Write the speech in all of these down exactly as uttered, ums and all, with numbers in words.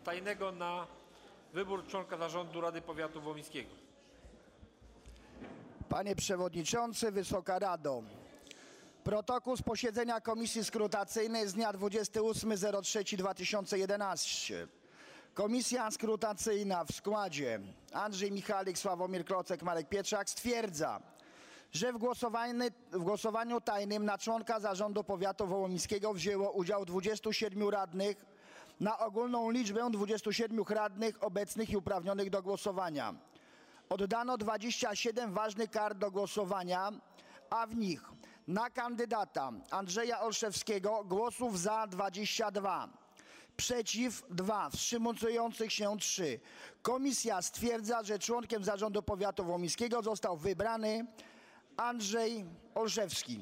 tajnego na wybór członka zarządu Rady Powiatu Wołomińskiego. Panie Przewodniczący, Wysoka Rado. Protokół z posiedzenia Komisji Skrutacyjnej z dnia dwudziestego ósmego trzeciego dwa tysiące jedenastego. Komisja Skrutacyjna w składzie Andrzej Michalik, Sławomir Klocek, Marek Pietrzak stwierdza, że w głosowaniu, w głosowaniu tajnym na członka Zarządu Powiatu Wołomińskiego wzięło udział dwudziestu siedmiu radnych na ogólną liczbę dwudziestu siedmiu radnych obecnych i uprawnionych do głosowania. Oddano dwadzieścia siedem ważnych kart do głosowania, a w nich na kandydata Andrzeja Olszewskiego głosów za dwadzieścia dwa, przeciw dwa, wstrzymujących się trzy. Komisja stwierdza, że członkiem Zarządu Powiatu Wołomińskiego został wybrany Andrzej Olszewski.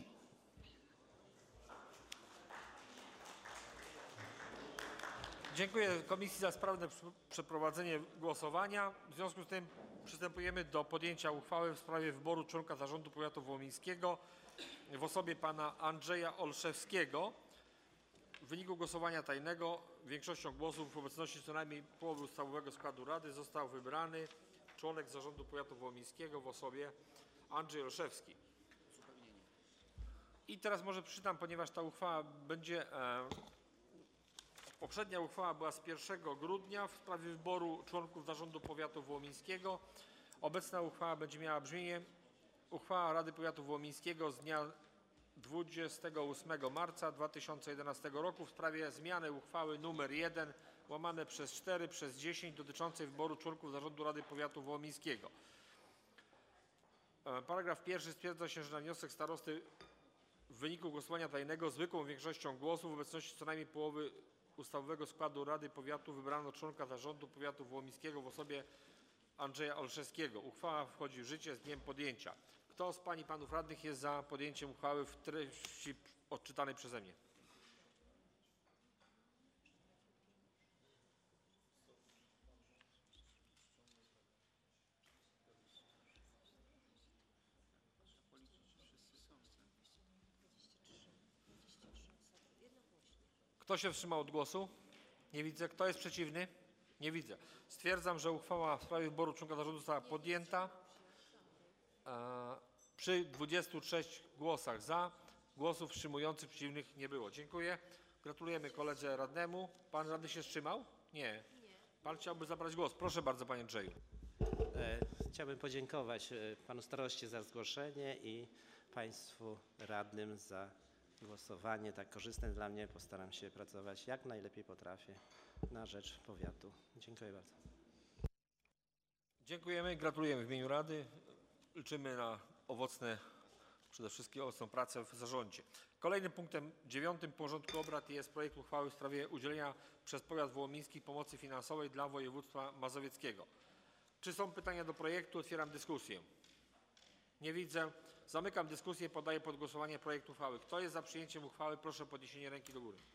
Dziękuję Komisji za sprawne przeprowadzenie głosowania. W związku z tym przystępujemy do podjęcia uchwały w sprawie wyboru członka Zarządu Powiatu Wołomińskiego w osobie pana Andrzeja Olszewskiego. W wyniku głosowania tajnego większością głosów w obecności co najmniej połowy ustawowego składu Rady został wybrany członek Zarządu Powiatu Wołomińskiego w osobie Andrzej Olszewski. I teraz może przeczytam, ponieważ ta uchwała będzie... E, poprzednia uchwała była z pierwszego grudnia w sprawie wyboru członków Zarządu Powiatu Wołomińskiego. Obecna uchwała będzie miała brzmienie: uchwała Rady Powiatu Wołomińskiego z dnia dwudziestego ósmego marca dwa tysiące jedenastego roku w sprawie zmiany uchwały nr jeden łamane przez cztery przez dziesięć dotyczącej wyboru członków Zarządu Rady Powiatu Wołomińskiego. Paragraf pierwszy. Stwierdza się, że na wniosek starosty w wyniku głosowania tajnego zwykłą większością głosów w obecności co najmniej połowy ustawowego składu Rady Powiatu wybrano członka Zarządu Powiatu Wołomińskiego w osobie Andrzeja Olszewskiego. Uchwała wchodzi w życie z dniem podjęcia. Kto z pań i panów radnych jest za podjęciem uchwały w treści odczytanej przeze mnie? Kto się wstrzymał od głosu? Nie widzę. Kto jest przeciwny? Nie widzę. Stwierdzam, że uchwała w sprawie wyboru członka zarządu została podjęta e, przy dwudziestu trzech głosach za. Głosów wstrzymujących, przeciwnych nie było. Dziękuję. Gratulujemy koledze radnemu. Pan radny się wstrzymał? Nie. Pan chciałby zabrać głos. Proszę bardzo, panie Andrzeju. E, chciałbym podziękować panu staroście za zgłoszenie i państwu radnym za głosowanie tak korzystne dla mnie. Postaram się pracować jak najlepiej potrafię na rzecz powiatu. Dziękuję bardzo. Dziękujemy, gratulujemy w imieniu Rady. Liczymy na owocne, przede wszystkim owocną pracę w zarządzie. Kolejnym punktem dziewiątym porządku obrad jest projekt uchwały w sprawie udzielenia przez powiat wołomiński pomocy finansowej dla województwa mazowieckiego. Czy są pytania do projektu? Otwieram dyskusję. Nie widzę. Zamykam dyskusję. Podaję pod głosowanie projekt uchwały. Kto jest za przyjęciem uchwały? Proszę o podniesienie ręki do góry.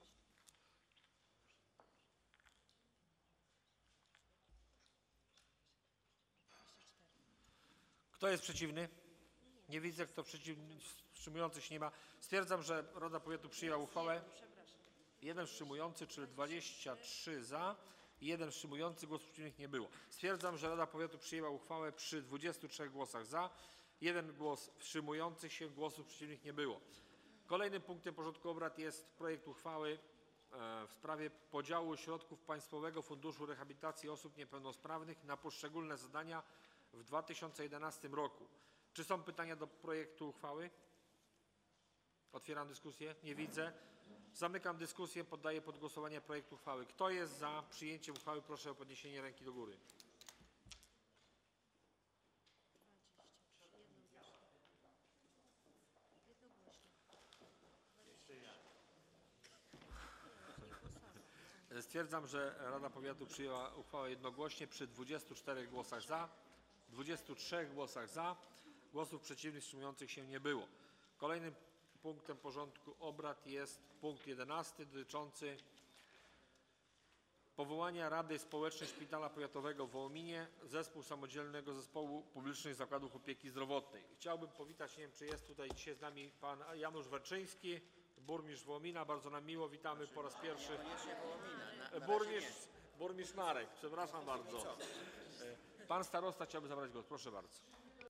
Kto jest przeciwny? Nie widzę. Kto przeciwny? Wstrzymujących się nie ma. Stwierdzam, że Rada Powiatu przyjęła uchwałę. Jeden wstrzymujący, czyli dwadzieścia trzy za. I jeden wstrzymujący, głosów przeciwnych nie było. Stwierdzam, że Rada Powiatu przyjęła uchwałę przy dwudziestu trzech głosach za. Jeden głos wstrzymujący się, głosów przeciwnych nie było. Kolejnym punktem porządku obrad jest projekt uchwały w sprawie podziału środków Państwowego Funduszu Rehabilitacji Osób Niepełnosprawnych na poszczególne zadania w dwa tysiące jedenastym roku. Czy są pytania do projektu uchwały? Otwieram dyskusję. Nie widzę. Zamykam dyskusję. Poddaję pod głosowanie projekt uchwały. Kto jest za przyjęciem uchwały? Proszę o podniesienie ręki do góry. Stwierdzam, że Rada Powiatu przyjęła uchwałę jednogłośnie przy dwudziestu czterech głosach za, dwudziestu trzech głosach za, głosów przeciwnych, wstrzymujących się nie było. Kolejnym punktem porządku obrad jest punkt jedenasty dotyczący powołania Rady Społecznej Szpitala Powiatowego w Wołominie, zespół samodzielnego zespołu publicznych zakładów opieki zdrowotnej. Chciałbym powitać, nie wiem czy jest tutaj dzisiaj z nami pan Janusz Werczyński, burmistrz Wołomina. Bardzo nam miło, witamy po raz pierwszy. Burmistrz, Burmistrz Marek, przepraszam bardzo. E, Pan starosta chciałby zabrać głos, proszę bardzo.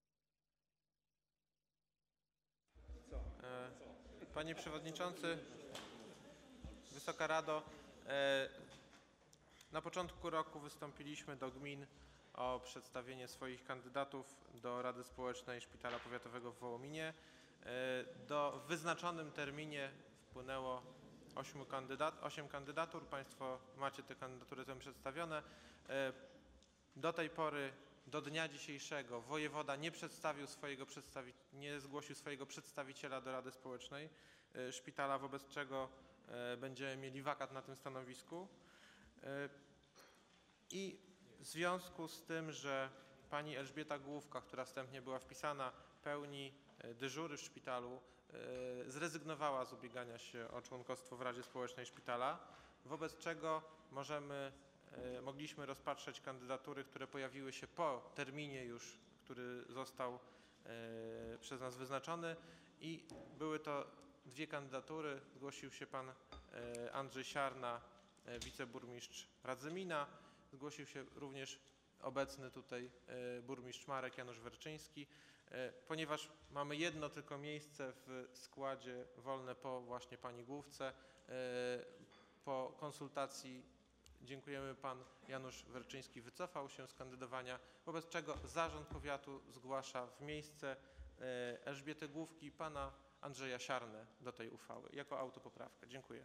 Panie Przewodniczący, Wysoka Rado, e, na początku roku wystąpiliśmy do gmin o przedstawienie swoich kandydatów do Rady Społecznej Szpitala Powiatowego w Wołominie. E, do w wyznaczonym terminie wpłynęło ośmiu kandydat, osiem kandydatur. Państwo macie te kandydatury tam przedstawione. E, do tej pory, do dnia dzisiejszego wojewoda nie przedstawił swojego przedstawi nie zgłosił swojego przedstawiciela do Rady Społecznej e, Szpitala, wobec czego e, będziemy mieli wakat na tym stanowisku. E, I w związku z tym, że pani Elżbieta Główka, która wstępnie była wpisana, pełni e, dyżury w szpitalu, e, zrezygnowała z ubiegania się o członkostwo w Radzie Społecznej Szpitala, wobec czego możemy mogliśmy rozpatrzeć kandydatury, które pojawiły się po terminie już, który został e, przez nas wyznaczony, i były to dwie kandydatury. Zgłosił się pan e, Andrzej Siarna, e, wiceburmistrz Radzymina. Zgłosił się również obecny tutaj e, burmistrz Marek Janusz Werczyński. E, ponieważ mamy jedno tylko miejsce w składzie wolne po właśnie pani Główce, e, po konsultacji dziękujemy, pan Janusz Werczyński wycofał się z kandydowania, wobec czego Zarząd Powiatu zgłasza w miejsce Elżbiety Główki pana Andrzeja Siarnę do tej uchwały jako autopoprawkę. Dziękuję.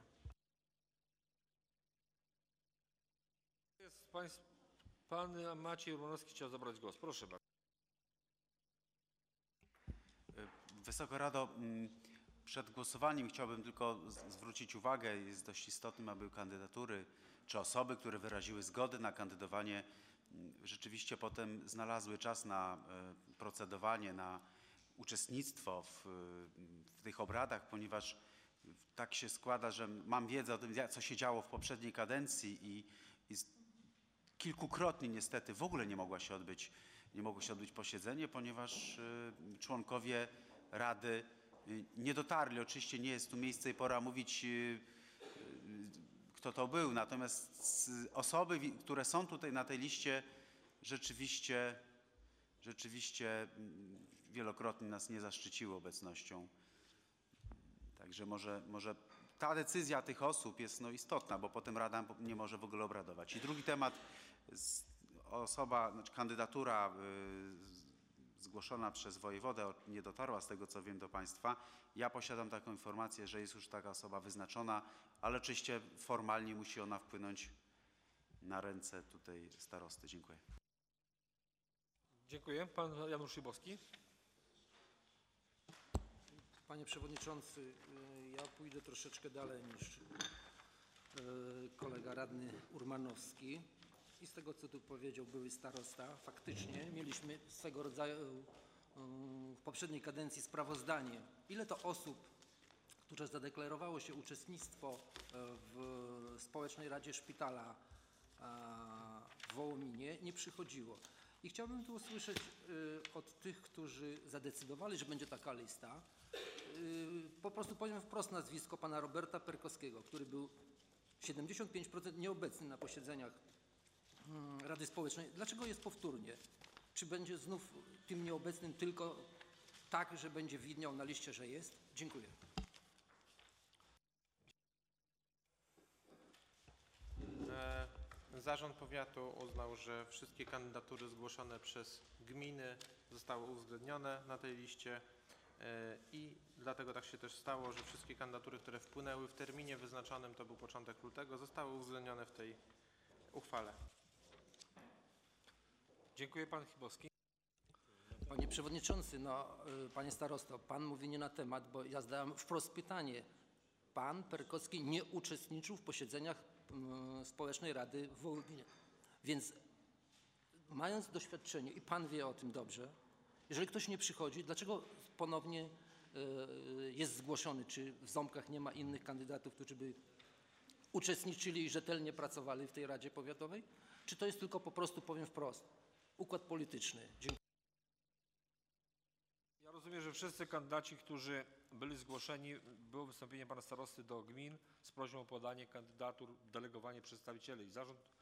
Jest państw, pan Maciej Urbanowski chciał zabrać głos. Proszę bardzo. Wysoka Rado, przed głosowaniem chciałbym tylko zwrócić uwagę, jest dość istotnym, aby kandydatury czy osoby, które wyraziły zgodę na kandydowanie, rzeczywiście potem znalazły czas na procedowanie, na uczestnictwo w, w tych obradach, ponieważ tak się składa, że mam wiedzę o tym, co się działo w poprzedniej kadencji i, i kilkukrotnie niestety w ogóle nie mogła się odbyć, nie mogło się odbyć posiedzenie, ponieważ członkowie Rady nie dotarli. Oczywiście nie jest tu miejsce i pora mówić, kto to był, natomiast osoby, które są tutaj na tej liście, rzeczywiście, rzeczywiście wielokrotnie nas nie zaszczyciły obecnością. Także może, może ta decyzja tych osób jest no, istotna, bo potem Rada nie może w ogóle obradować. I drugi temat, osoba, znaczy kandydatura zgłoszona przez wojewodę nie dotarła, z tego co wiem, do Państwa. Ja posiadam taką informację, że jest już taka osoba wyznaczona, ale oczywiście formalnie musi ona wpłynąć na ręce tutaj starosty. Dziękuję. Dziękuję. Pan Janusz Szybowski. Panie Przewodniczący, ja pójdę troszeczkę dalej niż kolega radny Urmanowski. I z tego, co tu powiedział były starosta, faktycznie mieliśmy swego rodzaju w poprzedniej kadencji sprawozdanie, ile to osób, które zadeklarowało się uczestnictwo w Społecznej Radzie Szpitala w Wołominie, nie przychodziło. I chciałbym tu usłyszeć od tych, którzy zadecydowali, że będzie taka lista, po prostu powiem wprost nazwisko pana Roberta Perkowskiego, który był siedemdziesiąt pięć procent nieobecny na posiedzeniach Rady Społecznej. Dlaczego jest powtórnie? Czy będzie znów tym nieobecnym tylko tak, że będzie widniał na liście, że jest? Dziękuję. Zarząd Powiatu uznał, że wszystkie kandydatury zgłoszone przez gminy zostały uwzględnione na tej liście i dlatego tak się też stało, że wszystkie kandydatury, które wpłynęły w terminie wyznaczonym, to był początek lutego, zostały uwzględnione w tej uchwale. Dziękuję. Pan Chybowski. Panie Przewodniczący, no, Panie Starosto, Pan mówi nie na temat, bo ja zadałem wprost pytanie. Pan Perkowski nie uczestniczył w posiedzeniach um, Społecznej Rady w Wołominie. Więc mając doświadczenie, i Pan wie o tym dobrze, jeżeli ktoś nie przychodzi, dlaczego ponownie y, jest zgłoszony? Czy w Ząbkach nie ma innych kandydatów, którzy by uczestniczyli i rzetelnie pracowali w tej Radzie Powiatowej? Czy to jest tylko po prostu, powiem wprost, układ polityczny? Dziękuję. Ja rozumiem, że wszyscy kandydaci, którzy byli zgłoszeni, było wystąpienie pana starosty do gmin z prośbą o podanie kandydatur, delegowanie przedstawicieli. Zarząd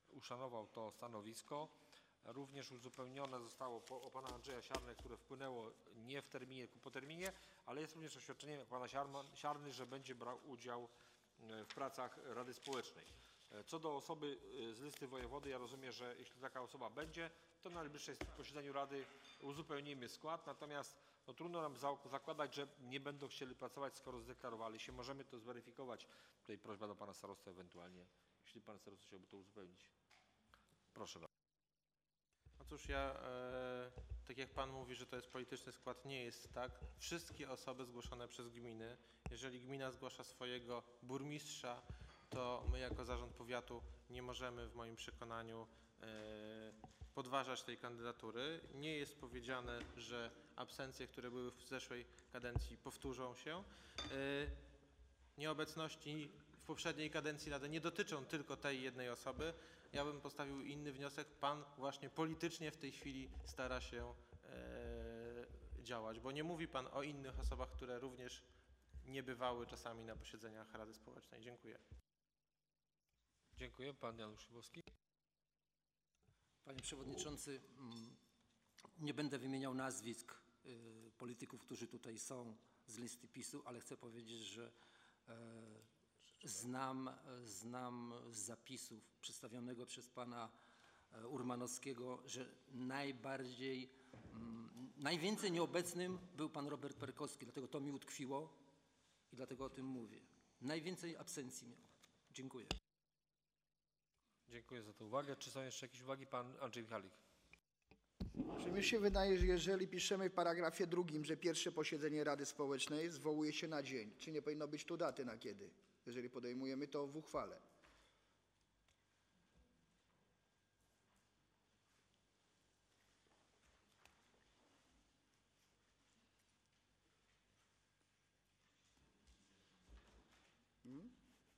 uszanował to stanowisko. Również uzupełnione zostało po, o pana Andrzeja Siarny, które wpłynęło nie w terminie, tylko po terminie, ale jest również oświadczenie pana Siarny, że będzie brał udział w pracach Rady Społecznej. Co do osoby z listy wojewody, ja rozumiem, że jeśli taka osoba będzie, to na najbliższym posiedzeniu Rady uzupełnimy skład, natomiast no, trudno nam zakładać, że nie będą chcieli pracować, skoro zdeklarowali się. Możemy to zweryfikować. Tutaj prośba do pana starosty ewentualnie, jeśli pan starosta chciałby to uzupełnić. Proszę bardzo. Otóż ja, e, tak jak pan mówi, że to jest polityczny skład, nie jest tak. Wszystkie osoby zgłoszone przez gminy, jeżeli gmina zgłasza swojego burmistrza, to my jako zarząd powiatu nie możemy w moim przekonaniu e, podważać tej kandydatury. Nie jest powiedziane, że absencje, które były w zeszłej kadencji, powtórzą się. E, nieobecności w poprzedniej kadencji Rady nie dotyczą tylko tej jednej osoby. Ja bym postawił inny wniosek. Pan właśnie politycznie w tej chwili stara się e, działać, bo nie mówi pan o innych osobach, które również nie bywały czasami na posiedzeniach Rady Społecznej. Dziękuję. Dziękuję. Pan Janusz Szybowski. Panie Przewodniczący, mm, nie będę wymieniał nazwisk y, polityków, którzy tutaj są z listy PiSu, ale chcę powiedzieć, że e, znam, znam z zapisów przedstawionego przez pana e, Urmanowskiego, że najbardziej, mm, najwięcej nieobecnym był pan Robert Perkowski, dlatego to mi utkwiło i dlatego o tym mówię. Najwięcej absencji miał. Dziękuję. Dziękuję za tę uwagę. Czy są jeszcze jakieś uwagi? Pan Andrzej Michalik. Czy mi się wydaje, że jeżeli piszemy w paragrafie drugim, że pierwsze posiedzenie Rady Społecznej zwołuje się na dzień, czy nie powinno być tu daty na kiedy, jeżeli podejmujemy to w uchwale? Hmm?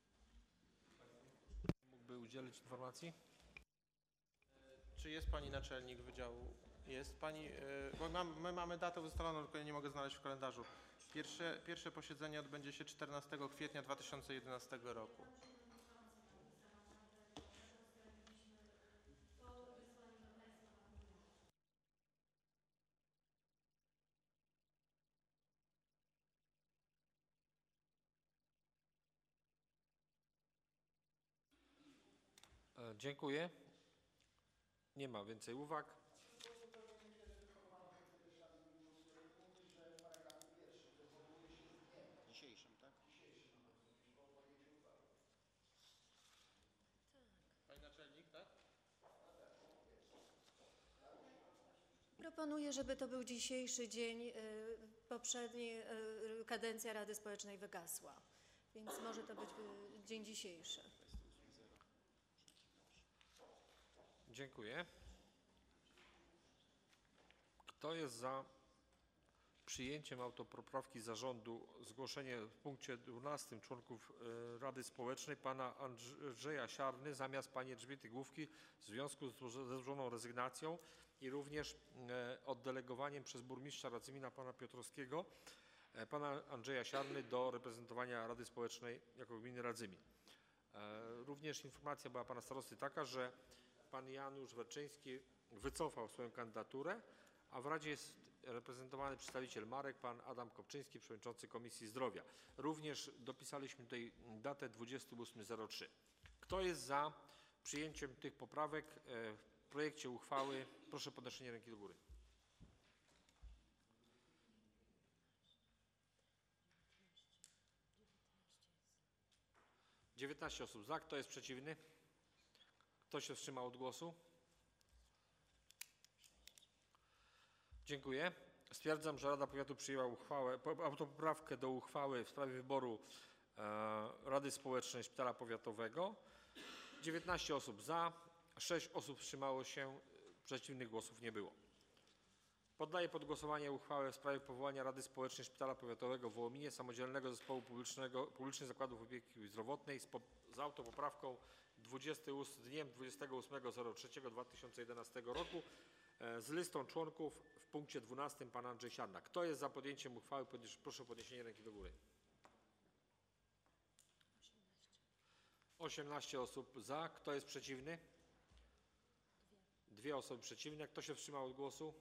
Mógłby udzielić informacji? Czy jest pani naczelnik wydziału? Jest pani, e, bo mam, my mamy datę ustaloną, tylko ja nie mogę znaleźć w kalendarzu. Pierwsze, pierwsze posiedzenie odbędzie się czternastego kwietnia dwa tysiące jedenastego roku. E, dziękuję. Nie ma więcej uwag. Dzisiejszym, tak? Pani naczelnik, tak? Proponuję, żeby to był dzisiejszy dzień. y, Poprzedniej y, kadencja Rady Społecznej wygasła, więc może to być y, dzień dzisiejszy. Dziękuję. Kto jest za przyjęciem autopoprawki zarządu, zgłoszenie w punkcie dwunastym członków e, Rady Społecznej pana Andrzeja Siarny zamiast pani Elżbiety Główki w związku z zło- ze złożoną rezygnacją i również e, oddelegowaniem przez burmistrza Radzymina pana Piotrowskiego e, pana Andrzeja Siarny do reprezentowania Rady Społecznej jako gminy Radzymin. E, Również informacja była pana starosty taka, że pan Janusz Werczyński wycofał swoją kandydaturę, a w Radzie jest reprezentowany przedstawiciel Marek, pan Adam Kopczyński, przewodniczący Komisji Zdrowia. Również dopisaliśmy tutaj datę dwudziestego ósmego trzeciego. Kto jest za przyjęciem tych poprawek e, w projekcie uchwały? Proszę o podnoszenie ręki do góry. dziewiętnaście osób za. Kto jest przeciwny? Kto się wstrzymał od głosu? Dziękuję. Stwierdzam, że Rada Powiatu przyjęła uchwałę, po- autopoprawkę do uchwały w sprawie wyboru e, Rady Społecznej Szpitala Powiatowego. dziewiętnaście osób za, sześć osób wstrzymało się, przeciwnych głosów nie było. Poddaję pod głosowanie uchwałę w sprawie powołania Rady Społecznej Szpitala Powiatowego w Wołominie, Samodzielnego Zespołu Publicznego, Publicznych Zakładów Opieki Zdrowotnej z, po, z autopoprawką dwudziestego ósmego, dniem dwudziestego ósmego trzeciego dwa tysiące jedenastego roku e, z listą członków w punkcie dwunastym pan Andrzej Siarna. Kto jest za podjęciem uchwały? Podnieś, proszę o podniesienie ręki do góry. osiemnaście osób za. Kto jest przeciwny? Dwie osoby przeciwne. Kto się wstrzymał od głosu?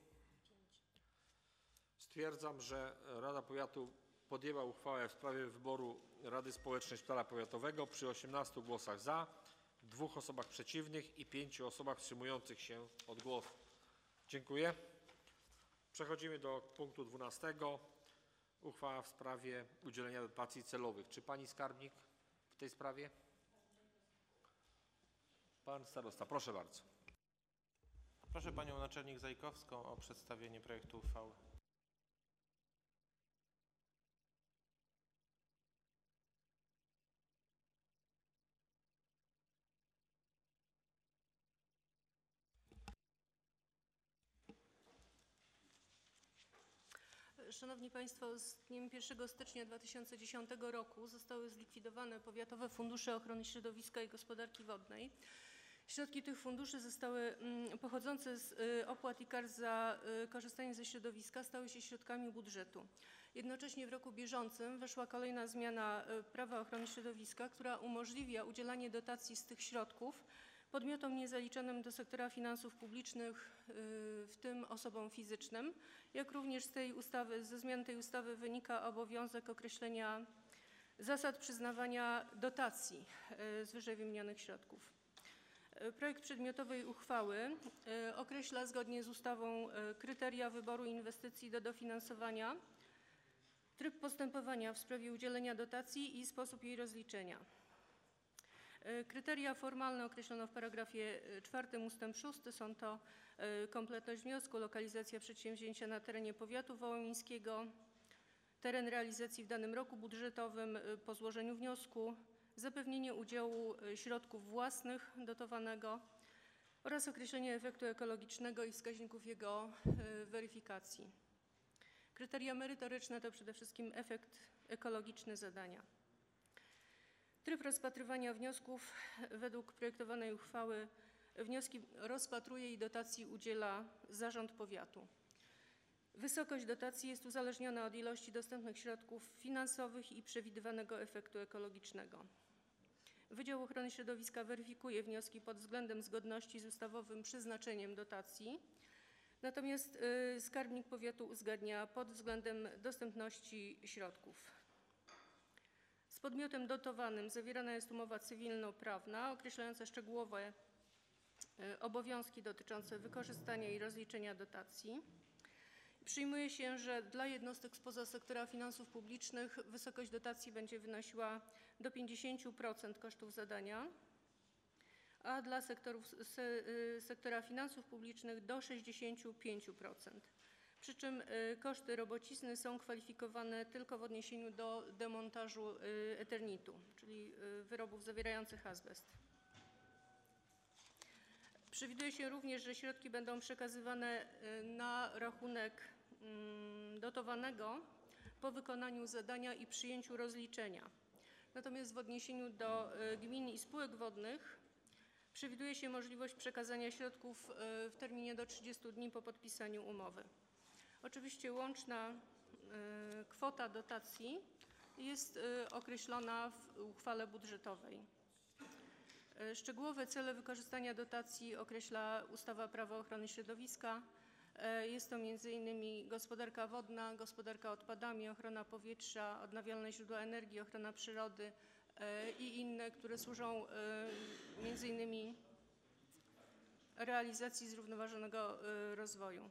Stwierdzam, że Rada Powiatu podjęła uchwałę w sprawie wyboru Rady Społecznej Szpitala Powiatowego przy osiemnastu głosach za, dwóch osobach przeciwnych i pięciu osobach wstrzymujących się od głosu. Dziękuję. Przechodzimy do punktu dwunastego. Uchwała w sprawie udzielenia dotacji celowych. Czy pani skarbnik w tej sprawie? Pan starosta, proszę bardzo. Proszę panią naczelnik Zajkowską o przedstawienie projektu uchwały. Szanowni Państwo, z dniem pierwszego stycznia dwa tysiące dziesiątego roku zostały zlikwidowane powiatowe fundusze ochrony środowiska i gospodarki wodnej. Środki tych funduszy zostały pochodzące z opłat i kar za korzystanie ze środowiska stały się środkami budżetu. Jednocześnie w roku bieżącym weszła kolejna zmiana prawa ochrony środowiska, która umożliwia udzielanie dotacji z tych środków podmiotom niezaliczonym do sektora finansów publicznych, w tym osobom fizycznym, jak również z tej ustawy, ze zmian tej ustawy wynika obowiązek określenia zasad przyznawania dotacji z wyżej wymienionych środków. Projekt przedmiotowej uchwały określa zgodnie z ustawą kryteria wyboru inwestycji do dofinansowania, tryb postępowania w sprawie udzielenia dotacji i sposób jej rozliczenia. Kryteria formalne określono w paragrafie czwartym ustęp szósty. Są to kompletność wniosku, lokalizacja przedsięwzięcia na terenie powiatu wołomińskiego, teren realizacji w danym roku budżetowym po złożeniu wniosku, zapewnienie udziału środków własnych dotowanego oraz określenie efektu ekologicznego i wskaźników jego weryfikacji. Kryteria merytoryczne to przede wszystkim efekt ekologiczny zadania. Tryb rozpatrywania wniosków według projektowanej uchwały. Wnioski rozpatruje i dotacji udziela zarząd powiatu. Wysokość dotacji jest uzależniona od ilości dostępnych środków finansowych i przewidywanego efektu ekologicznego. Wydział Ochrony Środowiska weryfikuje wnioski pod względem zgodności z ustawowym przeznaczeniem dotacji, natomiast skarbnik powiatu uzgadnia pod względem dostępności środków. Z podmiotem dotowanym zawierana jest umowa cywilnoprawna określająca szczegółowe obowiązki dotyczące wykorzystania i rozliczenia dotacji. Przyjmuje się, że dla jednostek spoza sektora finansów publicznych wysokość dotacji będzie wynosiła do pięćdziesięciu procent kosztów zadania, a dla sektorów, se, sektora finansów publicznych do sześćdziesięciu pięciu procent. Przy czym koszty robocizny są kwalifikowane tylko w odniesieniu do demontażu eternitu, czyli wyrobów zawierających azbest. Przewiduje się również, że środki będą przekazywane na rachunek dotowanego po wykonaniu zadania i przyjęciu rozliczenia. Natomiast w odniesieniu do gmin i spółek wodnych przewiduje się możliwość przekazania środków w terminie do trzydziestu dni po podpisaniu umowy. Oczywiście łączna kwota dotacji jest określona w uchwale budżetowej. Szczegółowe cele wykorzystania dotacji określa ustawa Prawo ochrony środowiska. Jest to między innymi gospodarka wodna, gospodarka odpadami, ochrona powietrza, odnawialne źródła energii, ochrona przyrody i inne, które służą między innymi realizacji zrównoważonego rozwoju.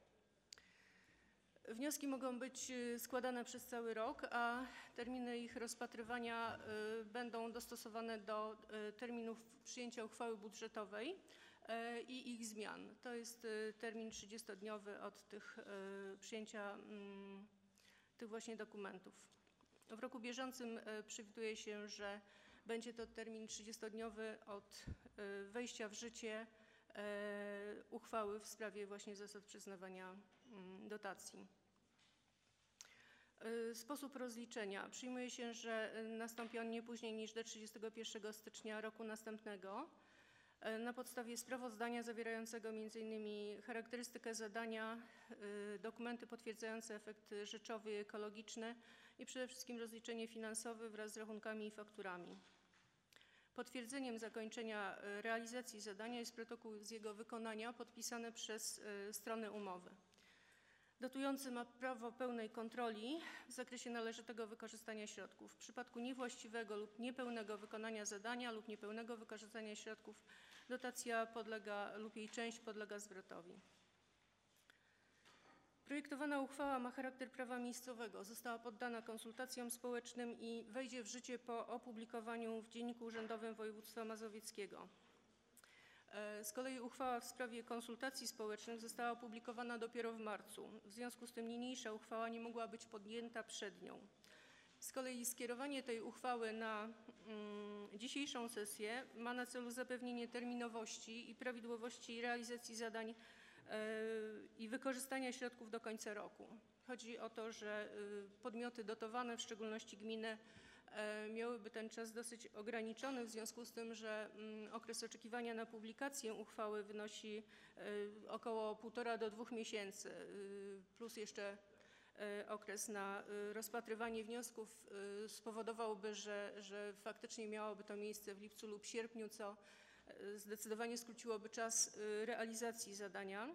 Wnioski mogą być składane przez cały rok, a terminy ich rozpatrywania będą dostosowane do terminów przyjęcia uchwały budżetowej i ich zmian. To jest termin trzydziestodniowy od tych przyjęcia tych właśnie dokumentów. W roku bieżącym przewiduje się, że będzie to termin trzydziestodniowy od wejścia w życie uchwały w sprawie właśnie zasad przyznawania dotacji. Sposób rozliczenia. Przyjmuje się, że nastąpi on nie później niż do trzydziestego pierwszego stycznia roku następnego na podstawie sprawozdania zawierającego między innymi charakterystykę zadania, dokumenty potwierdzające efekt rzeczowy i ekologiczny i przede wszystkim rozliczenie finansowe wraz z rachunkami i fakturami. Potwierdzeniem zakończenia e, realizacji zadania jest protokół z jego wykonania podpisany przez e, strony umowy. Dotujący ma prawo pełnej kontroli w zakresie należytego wykorzystania środków. W przypadku niewłaściwego lub niepełnego wykonania zadania lub niepełnego wykorzystania środków dotacja podlega lub jej część podlega zwrotowi. Projektowana uchwała ma charakter prawa miejscowego. Została poddana konsultacjom społecznym i wejdzie w życie po opublikowaniu w Dzienniku Urzędowym Województwa Mazowieckiego. Z kolei uchwała w sprawie konsultacji społecznych została opublikowana dopiero w marcu. W związku z tym niniejsza uchwała nie mogła być podjęta przed nią. Z kolei skierowanie tej uchwały na mm, dzisiejszą sesję ma na celu zapewnienie terminowości i prawidłowości realizacji zadań yy, i wykorzystania środków do końca roku. Chodzi o to, że yy, podmioty dotowane, w szczególności gminy, miałyby ten czas dosyć ograniczony, w związku z tym, że okres oczekiwania na publikację uchwały wynosi około półtora do dwóch miesięcy, plus jeszcze okres na rozpatrywanie wniosków spowodowałby, że, że faktycznie miałoby to miejsce w lipcu lub sierpniu, co zdecydowanie skróciłoby czas realizacji zadania.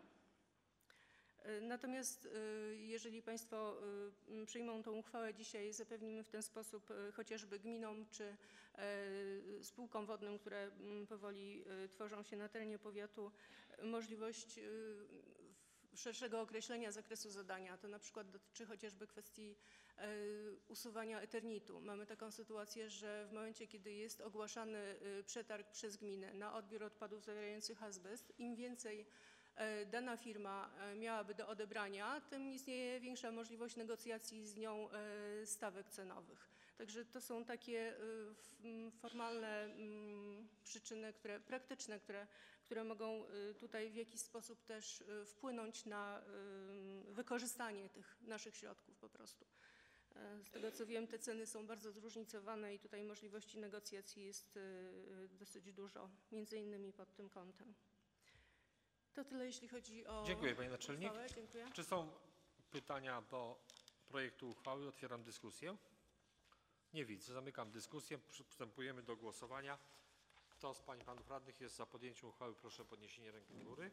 Natomiast jeżeli Państwo przyjmą tą uchwałę dzisiaj, zapewnimy w ten sposób chociażby gminom czy spółkom wodnym, które powoli tworzą się na terenie powiatu, możliwość szerszego określenia zakresu zadania. To na przykład dotyczy chociażby kwestii usuwania eternitu. Mamy taką sytuację, że w momencie, kiedy jest ogłaszany przetarg przez gminę na odbiór odpadów zawierających azbest, im więcej dana firma miałaby do odebrania, tym istnieje większa możliwość negocjacji z nią stawek cenowych. Także to są takie formalne przyczyny, które, praktyczne, które, które mogą tutaj w jakiś sposób też wpłynąć na wykorzystanie tych naszych środków po prostu. Z tego co wiem, te ceny są bardzo zróżnicowane i tutaj możliwości negocjacji jest dosyć dużo, między innymi pod tym kątem. To tyle, jeśli chodzi o Dziękuję, pani naczelnik. uchwałę. Dziękuję. Czy są pytania do projektu uchwały? Otwieram dyskusję. Nie widzę. Zamykam dyskusję. Przystępujemy do głosowania. Kto z pań i panów radnych jest za podjęciem uchwały? Proszę o podniesienie ręki do góry.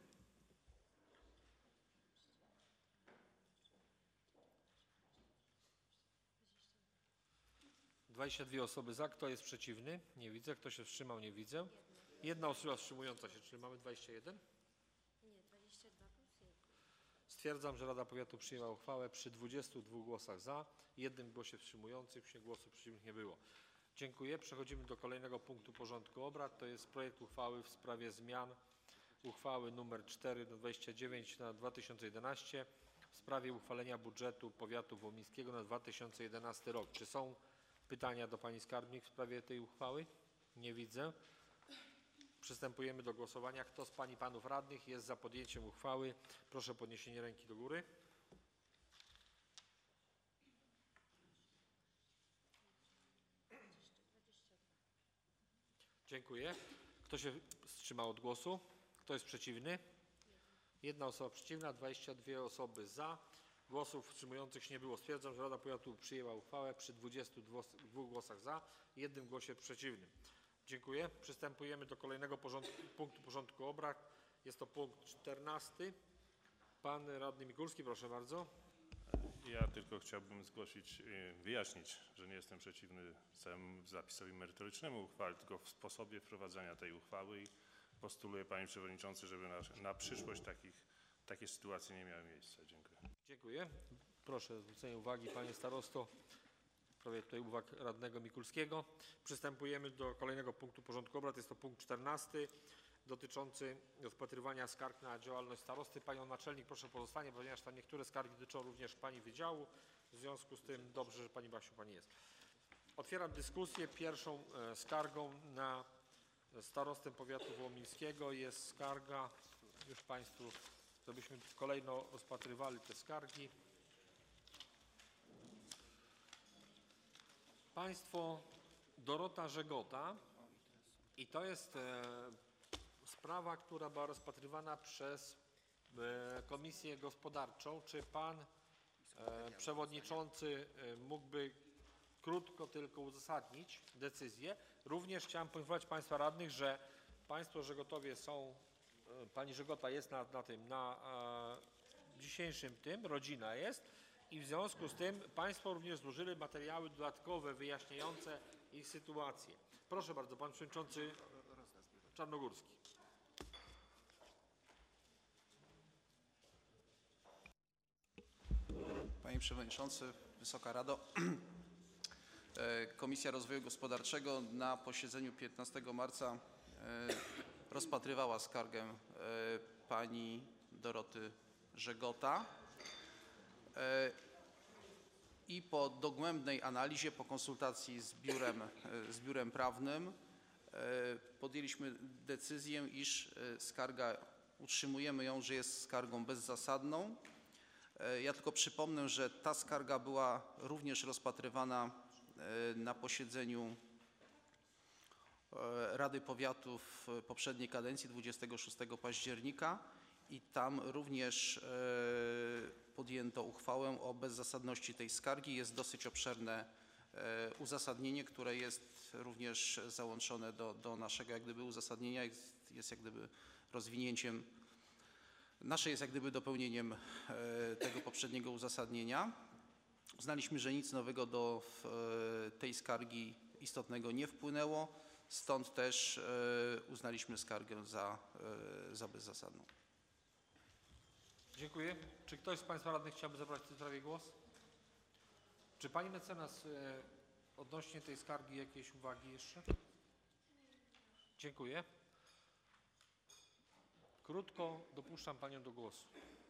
dwadzieścia dwie osoby za. Kto jest przeciwny? Nie widzę. Kto się wstrzymał? Nie widzę. Jedna osoba wstrzymująca się, czyli mamy dwadzieścia jeden. Stwierdzam, że Rada Powiatu przyjęła uchwałę przy dwudziestu dwóch głosach za, jednym głosie wstrzymujących się, głosów przeciwnych nie było. Dziękuję. Przechodzimy do kolejnego punktu porządku obrad. To jest projekt uchwały w sprawie zmian uchwały nr cztery do dwudziestu dziewięciu na dwa tysiące jedenaście w sprawie uchwalenia budżetu powiatu wołyńskiego na dwa tysiące jedenasty rok. Czy są pytania do pani skarbnik w sprawie tej uchwały? Nie widzę. Przystępujemy do głosowania. Kto z pań i panów radnych jest za podjęciem uchwały? Proszę o podniesienie ręki do góry. Dziękuję. Kto się wstrzymał od głosu? Kto jest przeciwny? Jedna osoba przeciwna, dwadzieścia dwie osoby za. Głosów wstrzymujących się nie było. Stwierdzam, że Rada Powiatu przyjęła uchwałę przy dwudziestu dwóch głosach za i jednym głosie przeciwnym. Dziękuję. Przystępujemy do kolejnego porządku, punktu porządku obrad. Jest to punkt czternasty. Pan radny Mikulski, proszę bardzo. Ja tylko chciałbym zgłosić, wyjaśnić, że nie jestem przeciwny samemu zapisowi merytorycznemu uchwały, tylko w sposobie wprowadzania tej uchwały i postuluję, panie przewodniczący, żeby na, na przyszłość takich, takie sytuacje nie miały miejsca. Dziękuję. Dziękuję. Proszę o zwrócenie uwagi, panie starosto, w sprawie tutaj uwag radnego Mikulskiego. Przystępujemy do kolejnego punktu porządku obrad. Jest to punkt czternasty dotyczący rozpatrywania skarg na działalność starosty. Panią naczelnik proszę o pozostanie, ponieważ tam niektóre skargi dotyczą również pani wydziału. W związku z tym dobrze, że pani Basiu pani jest. Otwieram dyskusję. Pierwszą e, skargą na starostę powiatu wołomińskiego jest skarga, już państwu, żebyśmy kolejno rozpatrywali te skargi. Państwo Dorota Żegota i to jest e, sprawa, która była rozpatrywana przez e, Komisję Gospodarczą. Czy pan e, przewodniczący e, mógłby krótko tylko uzasadnić decyzję. Również chciałem poinformować Państwa radnych, że Państwo Żegotowie są, e, Pani Żegota jest na, na tym, na e, dzisiejszym tym, rodzina jest i w związku z tym Państwo również złożyli materiały dodatkowe wyjaśniające ich sytuację. Proszę bardzo, Pan Przewodniczący Czarnogórski. Panie Przewodniczący, Wysoka Rado. Komisja Rozwoju Gospodarczego na posiedzeniu piętnastego marca rozpatrywała skargę pani Doroty Żegota i po dogłębnej analizie, po konsultacji z biurem, z biurem prawnym podjęliśmy decyzję, iż skarga, utrzymujemy ją, że jest skargą bezzasadną. Ja tylko przypomnę, że ta skarga była również rozpatrywana na posiedzeniu Rady Powiatu w poprzedniej kadencji dwudziestego szóstego października i tam również podjęto uchwałę o bezzasadności tej skargi. Jest dosyć obszerne uzasadnienie, które jest również załączone do, do naszego jak gdyby uzasadnienia, jest, jest jak gdyby rozwinięciem, nasze jest jak gdyby dopełnieniem tego poprzedniego uzasadnienia. Uznaliśmy, że nic nowego do tej skargi istotnego nie wpłynęło, stąd też uznaliśmy skargę za, za bezzasadną. Dziękuję. Czy ktoś z Państwa radnych chciałby zabrać w tej sprawie głos? Czy Pani mecenas odnośnie tej skargi jakieś uwagi jeszcze? Dziękuję. Krótko dopuszczam Panią do głosu.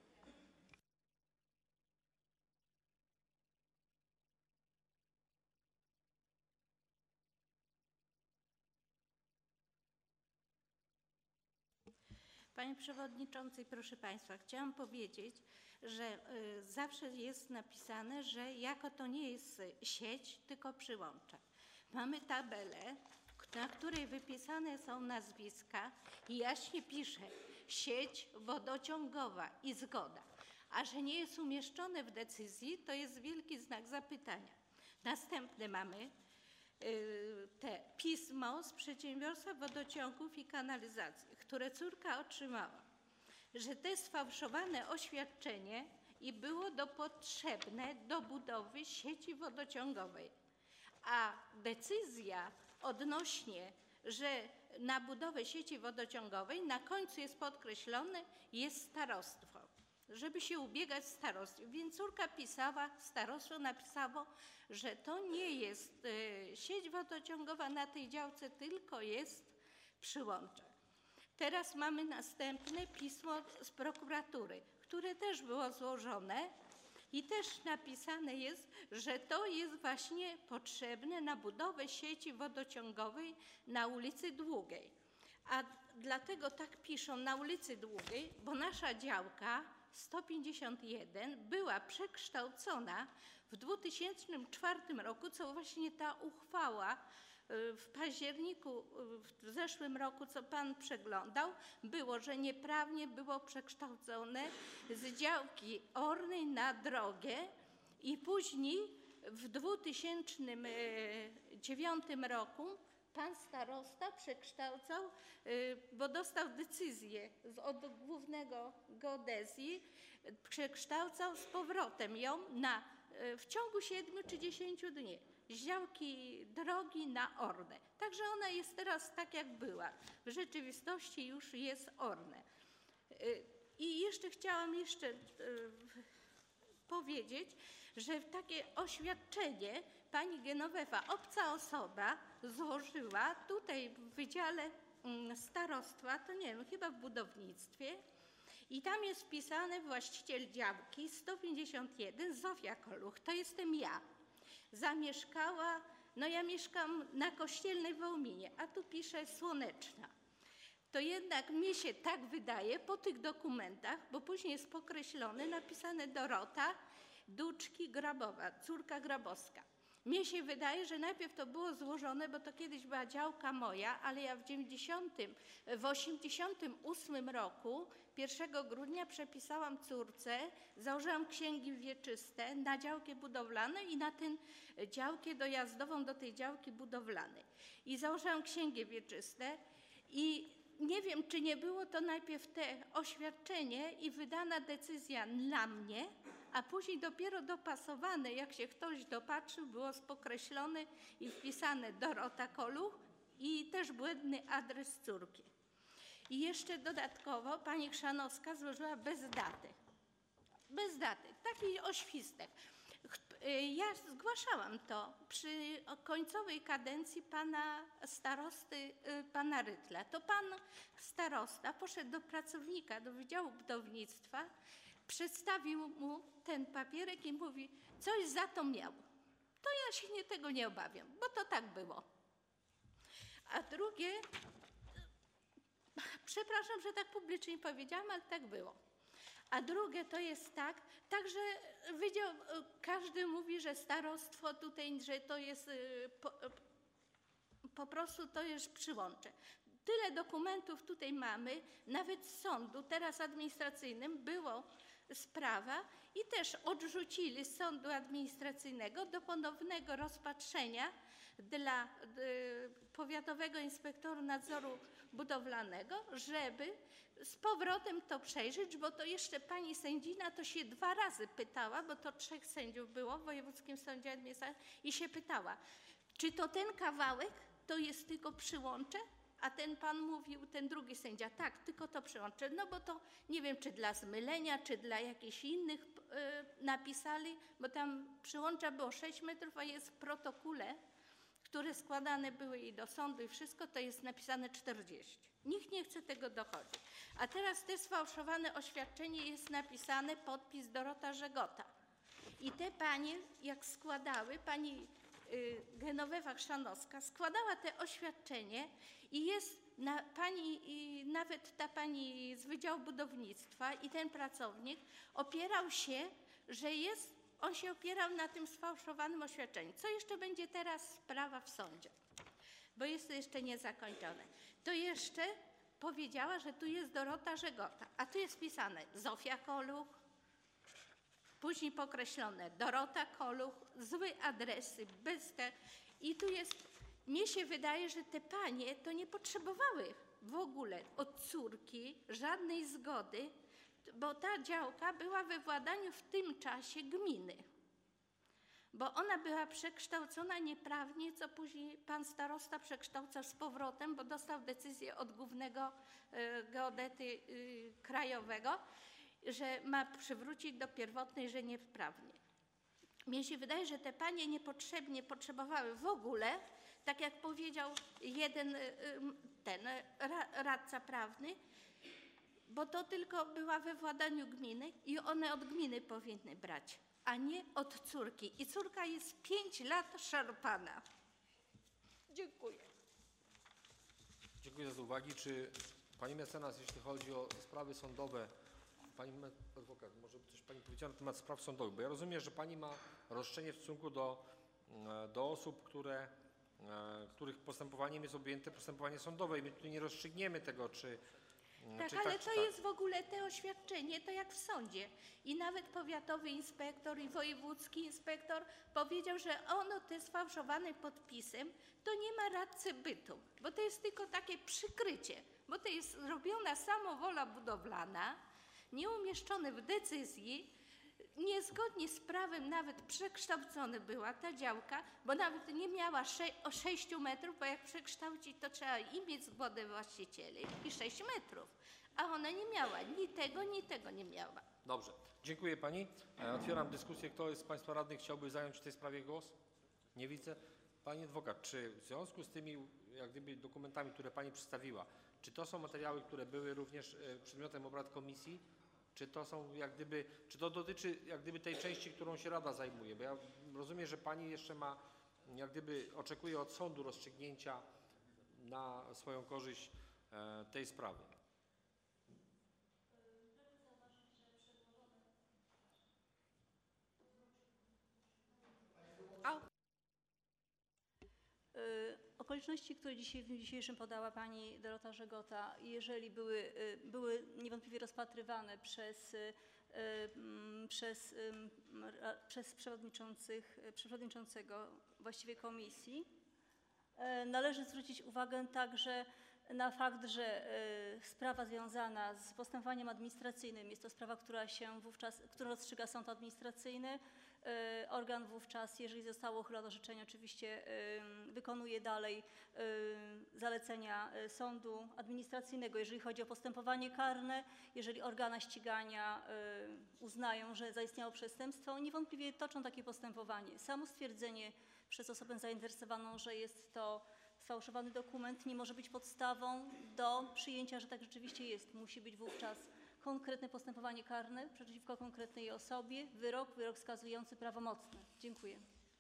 Panie Przewodniczący, proszę Państwa, chciałam powiedzieć, że y, zawsze jest napisane, że jako to nie jest sieć, tylko przyłącze. Mamy tabelę, na której wypisane są nazwiska i jaśnie pisze sieć wodociągowa i zgoda. A że nie jest umieszczone w decyzji, to jest wielki znak zapytania. Następne mamy te pismo z Przedsiębiorstwa Wodociągów i Kanalizacji, które córka otrzymała, że to jest sfałszowane oświadczenie i było do potrzebne do budowy sieci wodociągowej. A decyzja odnośnie, że na budowę sieci wodociągowej na końcu jest podkreślone, jest starostwo, żeby się ubiegać w starostwie. Więc córka pisała, starostwo napisało, że to nie jest y, sieć wodociągowa na tej działce, tylko jest przyłącze. Teraz mamy następne pismo z prokuratury, które też było złożone i też napisane jest, że to jest właśnie potrzebne na budowę sieci wodociągowej na ulicy Długiej. A dlatego tak piszą na ulicy Długiej, bo nasza działka sto pięćdziesiąt jeden była przekształcona w dwa tysiące czwartym roku, co właśnie ta uchwała w październiku w zeszłym roku, co Pan przeglądał, było, że nieprawnie było przekształcone z działki ornej na drogę i później w dwa tysiące dziewiątym roku pan starosta przekształcał, bo dostał decyzję od głównego geodezji, przekształcał z powrotem ją na, w ciągu siedmiu czy dziesięciu dni z działki drogi na Ornę. Także ona jest teraz tak, jak była. W rzeczywistości już jest Ornę. I jeszcze chciałam jeszcze powiedzieć, że takie oświadczenie pani Genowefa, obca osoba, złożyła tutaj w Wydziale Starostwa, to nie wiem, chyba w budownictwie, i tam jest wpisany właściciel działki sto pięćdziesiąt jeden, Zofia Koluch, to jestem ja. Zamieszkała, no ja mieszkam na Kościelnej w Wołominie, a tu pisze Słoneczna. To jednak mnie się tak wydaje po tych dokumentach, bo później jest pokreślone, napisane Dorota Duczki Grabowa, córka Grabowska. Mnie się wydaje, że najpierw to było złożone, bo to kiedyś była działka moja, ale ja w dziewięćdziesiątym, w osiemdziesiątym ósmym roku, pierwszego grudnia przepisałam córce, założyłam księgi wieczyste na działkę budowlaną i na tę działkę dojazdową do tej działki budowlanej. I założyłam księgi wieczyste i nie wiem, czy nie było to najpierw te oświadczenie i wydana decyzja dla mnie, a później dopiero dopasowane, jak się ktoś dopatrzył, było pokreślone i wpisane Dorota Koluch i też błędny adres córki. I jeszcze dodatkowo pani Chrzanowska złożyła bez daty. Bez daty, taki oświstek. Ja zgłaszałam to przy końcowej kadencji pana starosty, pana Rytla. To pan starosta poszedł do pracownika, do Wydziału Budownictwa, przedstawił mu ten papierek i mówi, coś za to miał. To ja się nie, tego nie obawiam, bo to tak było. A drugie, przepraszam, że tak publicznie powiedziałam, ale tak było. A drugie to jest tak, także wydział, każdy mówi, że starostwo tutaj, że to jest po, po prostu to jest przyłącze. Tyle dokumentów tutaj mamy, nawet z sądu, teraz administracyjnym, było sprawa i też odrzucili z sądu administracyjnego do ponownego rozpatrzenia dla y, powiatowego inspektora nadzoru budowlanego, żeby z powrotem to przejrzeć, bo to jeszcze pani sędzina to się dwa razy pytała, bo to trzech sędziów było w Wojewódzkim Sądzie Administracyjnym i się pytała, czy to ten kawałek to jest tylko przyłącze? A ten pan mówił, ten drugi sędzia, tak, tylko to przyłącze. No bo to nie wiem, czy dla zmylenia, czy dla jakichś innych y, napisali, bo tam przyłącza było sześć metrów, a jest w protokole, które składane były i do sądu i wszystko, to jest napisane czterdzieści. Nikt nie chce tego dochodzić. A teraz te sfałszowane oświadczenie jest napisane podpis Dorota Żegota. I te panie, jak składały, pani y, Genowefa Chrzanowska składała te oświadczenie i jest na, pani, i nawet ta pani z Wydziału Budownictwa i ten pracownik opierał się, że jest, on się opierał na tym sfałszowanym oświadczeniu. Co jeszcze będzie teraz sprawa w sądzie? Bo jest to jeszcze niezakończone. To jeszcze powiedziała, że tu jest Dorota Żegota, a tu jest pisane Zofia Koluch, później pokreślone Dorota Koluch, złe adresy, bez te... I tu jest, mnie się wydaje, że te panie to nie potrzebowały w ogóle od córki żadnej zgody, bo ta działka była we władaniu w tym czasie gminy. Bo ona była przekształcona nieprawnie, co później pan starosta przekształca z powrotem, bo dostał decyzję od głównego y, geodety y, krajowego, że ma przywrócić do pierwotnej, że nieprawnie. Mnie się wydaje, że te panie niepotrzebnie potrzebowały w ogóle, tak jak powiedział jeden y, ten ra, radca prawny, bo to tylko była we władaniu gminy i one od gminy powinny brać, a nie od córki. I córka jest pięć lat szarpana. Dziękuję. Dziękuję za uwagi. Czy pani mecenas, jeśli chodzi o sprawy sądowe, pani adwokat, może by coś pani powiedziała na temat spraw sądowych, bo ja rozumiem, że pani ma roszczenie w stosunku do, do osób, które, których postępowaniem jest objęte postępowanie sądowe i my tutaj nie rozstrzygniemy tego, czy Tak, czy ale tak, czy to tak. jest w ogóle te oświadczenie, to jak w sądzie. I nawet powiatowy inspektor i wojewódzki inspektor powiedział, że ono te sfałszowanym podpisem to nie ma radcy bytu, bo to jest tylko takie przykrycie, bo to jest zrobiona samowola budowlana, nie umieszczone w decyzji, niezgodnie z prawem nawet przekształcona była ta działka, bo nawet nie miała sze o sześciu metrów, bo jak przekształcić, to trzeba i mieć zgodę właścicieli i sześć metrów. A ona nie miała, ni tego, ni tego nie miała. Dobrze, dziękuję pani. E, Otwieram dyskusję. Kto z państwa radnych chciałby zająć w tej sprawie głos? Nie widzę. Pani adwokat, czy w związku z tymi jak gdyby dokumentami, które pani przedstawiła, czy to są materiały, które były również e, przedmiotem obrad komisji? Czy to są jak gdyby, czy to dotyczy jak gdyby tej części, którą się Rada zajmuje? Bo ja rozumiem, że pani jeszcze ma, jak gdyby oczekuje od sądu rozstrzygnięcia na swoją korzyść e, tej sprawy. okoliczności, które dzisiaj, w dniu dzisiejszym podała pani Dorota Żegota, jeżeli były, y, były niewątpliwie rozpatrywane przez, y, mm, przez, ym, ra- przez przewodniczących, przewodniczącego właściwej komisji, y, należy zwrócić uwagę także na fakt, że y, sprawa związana z postępowaniem administracyjnym jest to sprawa, która się wówczas, którą rozstrzyga sąd administracyjny. Y, Organ wówczas, jeżeli zostało uchylone orzeczenie, oczywiście y, wykonuje dalej y, zalecenia y, sądu administracyjnego. Jeżeli chodzi o postępowanie karne, jeżeli organa ścigania y, uznają, że zaistniało przestępstwo, niewątpliwie toczą takie postępowanie. Samo stwierdzenie przez osobę zainteresowaną, że jest to sfałszowany dokument, nie może być podstawą do przyjęcia, że tak rzeczywiście jest. Musi być wówczas konkretne postępowanie karne przeciwko konkretnej osobie, wyrok, wyrok skazujący prawomocny. Dziękuję.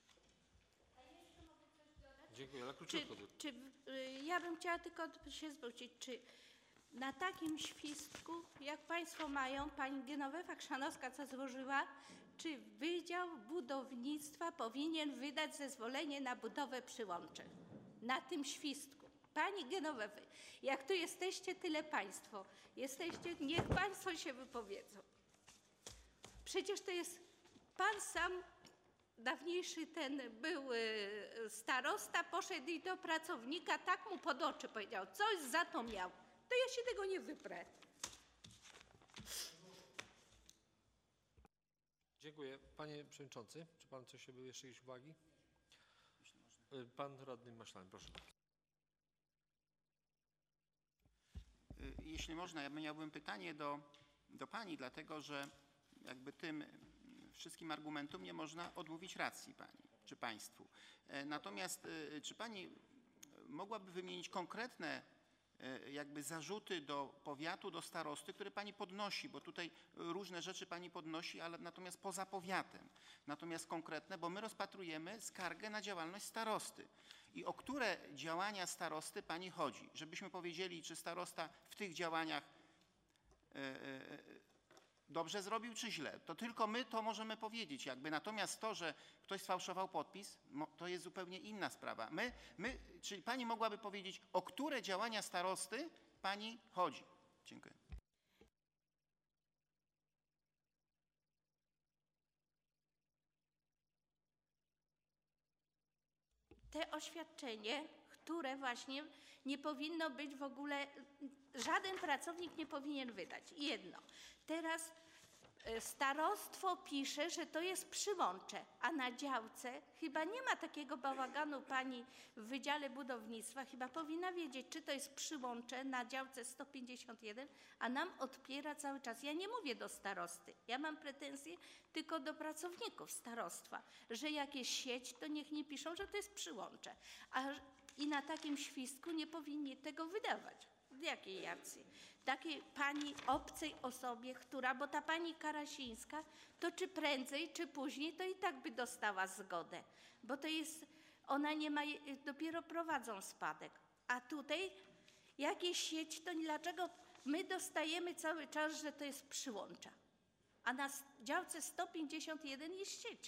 Dziękuję, ale Czy, króciutko. czy y, ja bym chciała tylko się zwrócić, czy na takim świstku, jak Państwo mają, pani Genowefa Chrzanowska co złożyła, czy Wydział Budownictwa powinien wydać zezwolenie na budowę przyłączy? Na tym świstku. Pani Genowefy, jak tu jesteście, tyle Państwo jesteście, niech Państwo się wypowiedzą. Przecież to jest Pan sam, dawniejszy ten był y, starosta, poszedł i do pracownika, tak mu pod oczy powiedział, coś za to miał. To ja się tego nie wyprę. Dziękuję. Panie Przewodniczący, czy Pan coś by jeszcze jakieś uwagi? Y, Pan Radny Maślany, proszę. Jeśli można, ja miałbym pytanie do, do Pani, dlatego że jakby tym wszystkim argumentom nie można odmówić racji Pani czy Państwu. Natomiast czy Pani mogłaby wymienić konkretne jakby zarzuty do powiatu, do starosty, które Pani podnosi, bo tutaj różne rzeczy Pani podnosi, ale natomiast poza powiatem. Natomiast konkretne, bo my rozpatrujemy skargę na działalność starosty. I o które działania starosty Pani chodzi? Żebyśmy powiedzieli, czy starosta w tych działaniach yy, dobrze zrobił, czy źle. To tylko my to możemy powiedzieć jakby. Natomiast to, że ktoś sfałszował podpis, to jest zupełnie inna sprawa. My, my, czyli Pani mogłaby powiedzieć, o które działania starosty Pani chodzi? Dziękuję. Te oświadczenie, które właśnie nie powinno być w ogóle, żaden pracownik nie powinien wydać. Jedno. Teraz starostwo pisze, że to jest przyłącze, a na działce chyba nie ma takiego bałaganu pani w Wydziale Budownictwa, chyba powinna wiedzieć, czy to jest przyłącze na działce sto pięćdziesiąt jeden, a nam odpiera cały czas. Ja nie mówię do starosty, ja mam pretensje tylko do pracowników starostwa, że jak jest sieć, to niech nie piszą, że to jest przyłącze, a i na takim świstku nie powinni tego wydawać. W jakiej racji? Takiej pani obcej osobie, która, bo ta pani Karasińska, to czy prędzej, czy później, to i tak by dostała zgodę, bo to jest, ona nie ma, dopiero prowadzą spadek. A tutaj jakieś sieć, to dlaczego my dostajemy cały czas, że to jest przyłącza, a na działce sto pięćdziesiąt jeden jest sieć.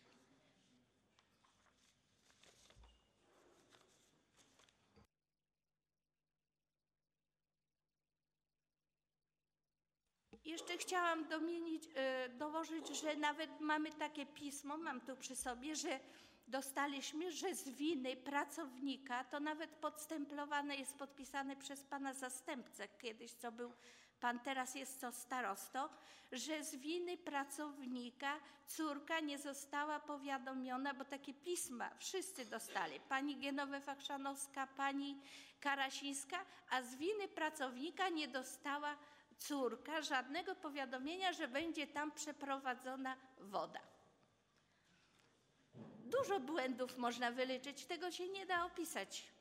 Jeszcze chciałam domienić, dołożyć, że nawet mamy takie pismo, mam tu przy sobie, że dostaliśmy, że z winy pracownika, to nawet podstemplowane jest, podpisane przez pana zastępcę kiedyś, co był pan, teraz jest co starostą, że z winy pracownika córka nie została powiadomiona, bo takie pisma wszyscy dostali, pani Genowefa Chrzanowska, pani Karasińska, a z winy pracownika nie dostała córka żadnego powiadomienia, że będzie tam przeprowadzona woda. Dużo błędów można wyliczyć, tego się nie da opisać.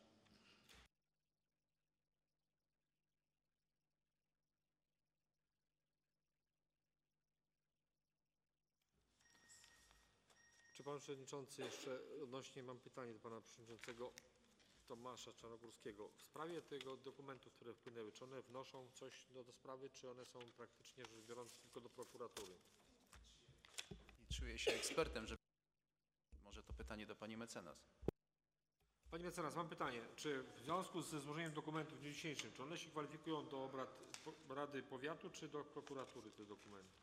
Czy Pan Przewodniczący jeszcze odnośnie, mam pytanie do Pana Przewodniczącego Tomasza Czarnogórskiego. W sprawie tego dokumentów, które wpłynęły, czy one wnoszą coś do, do sprawy, czy one są praktycznie rzecz biorąc tylko do prokuratury? I czuję się ekspertem, że może to pytanie do pani mecenas. Pani mecenas, mam pytanie. Czy w związku ze złożeniem dokumentów w dniu dzisiejszym, czy one się kwalifikują do obrad po- Rady Powiatu, czy do prokuratury te dokumenty?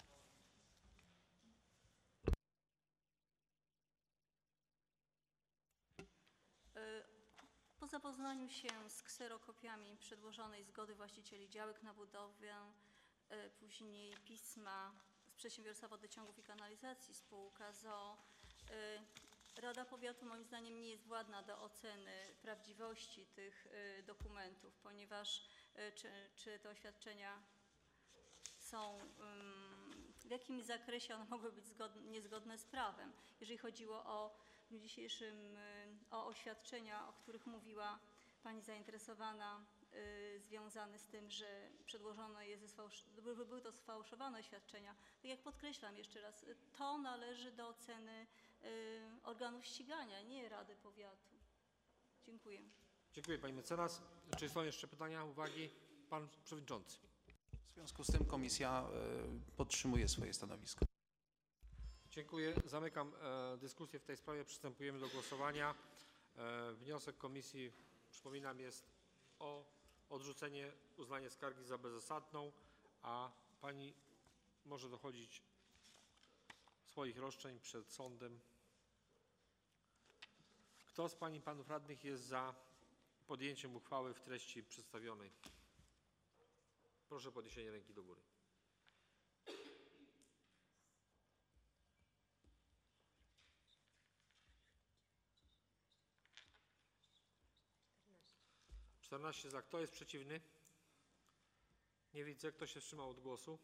Po zapoznaniu się z kserokopiami przedłożonej zgody właścicieli działek na budowę, e, później pisma z Przedsiębiorstwa Wodociągów i Kanalizacji, spółka z o o, e, Rada Powiatu moim zdaniem nie jest władna do oceny prawdziwości tych e, dokumentów, ponieważ e, czy, czy te oświadczenia są, ym, w jakim zakresie one mogły być zgodne, niezgodne z prawem. Jeżeli chodziło o w dniu dzisiejszym y, o oświadczenia, o których mówiła Pani zainteresowana, y, związane z tym, że przedłożono je ze sfałsz... były, były to sfałszowane oświadczenia. Tak jak podkreślam jeszcze raz, y, to należy do oceny y, organów ścigania, nie Rady Powiatu. Dziękuję. Dziękuję Pani mecenas. Czy są jeszcze pytania, uwagi? Pan Przewodniczący. W związku z tym komisja y, podtrzymuje swoje stanowisko. Dziękuję. Zamykam e, dyskusję w tej sprawie. Przystępujemy do głosowania. E, wniosek komisji, przypominam, jest o odrzucenie, uznanie skargi za bezzasadną, a Pani może dochodzić swoich roszczeń przed sądem. Kto z Pań i Panów Radnych jest za podjęciem uchwały w treści przedstawionej? Proszę o podniesienie ręki do góry. czternaście za. Kto jest przeciwny? Nie widzę. Kto się wstrzymał od głosu?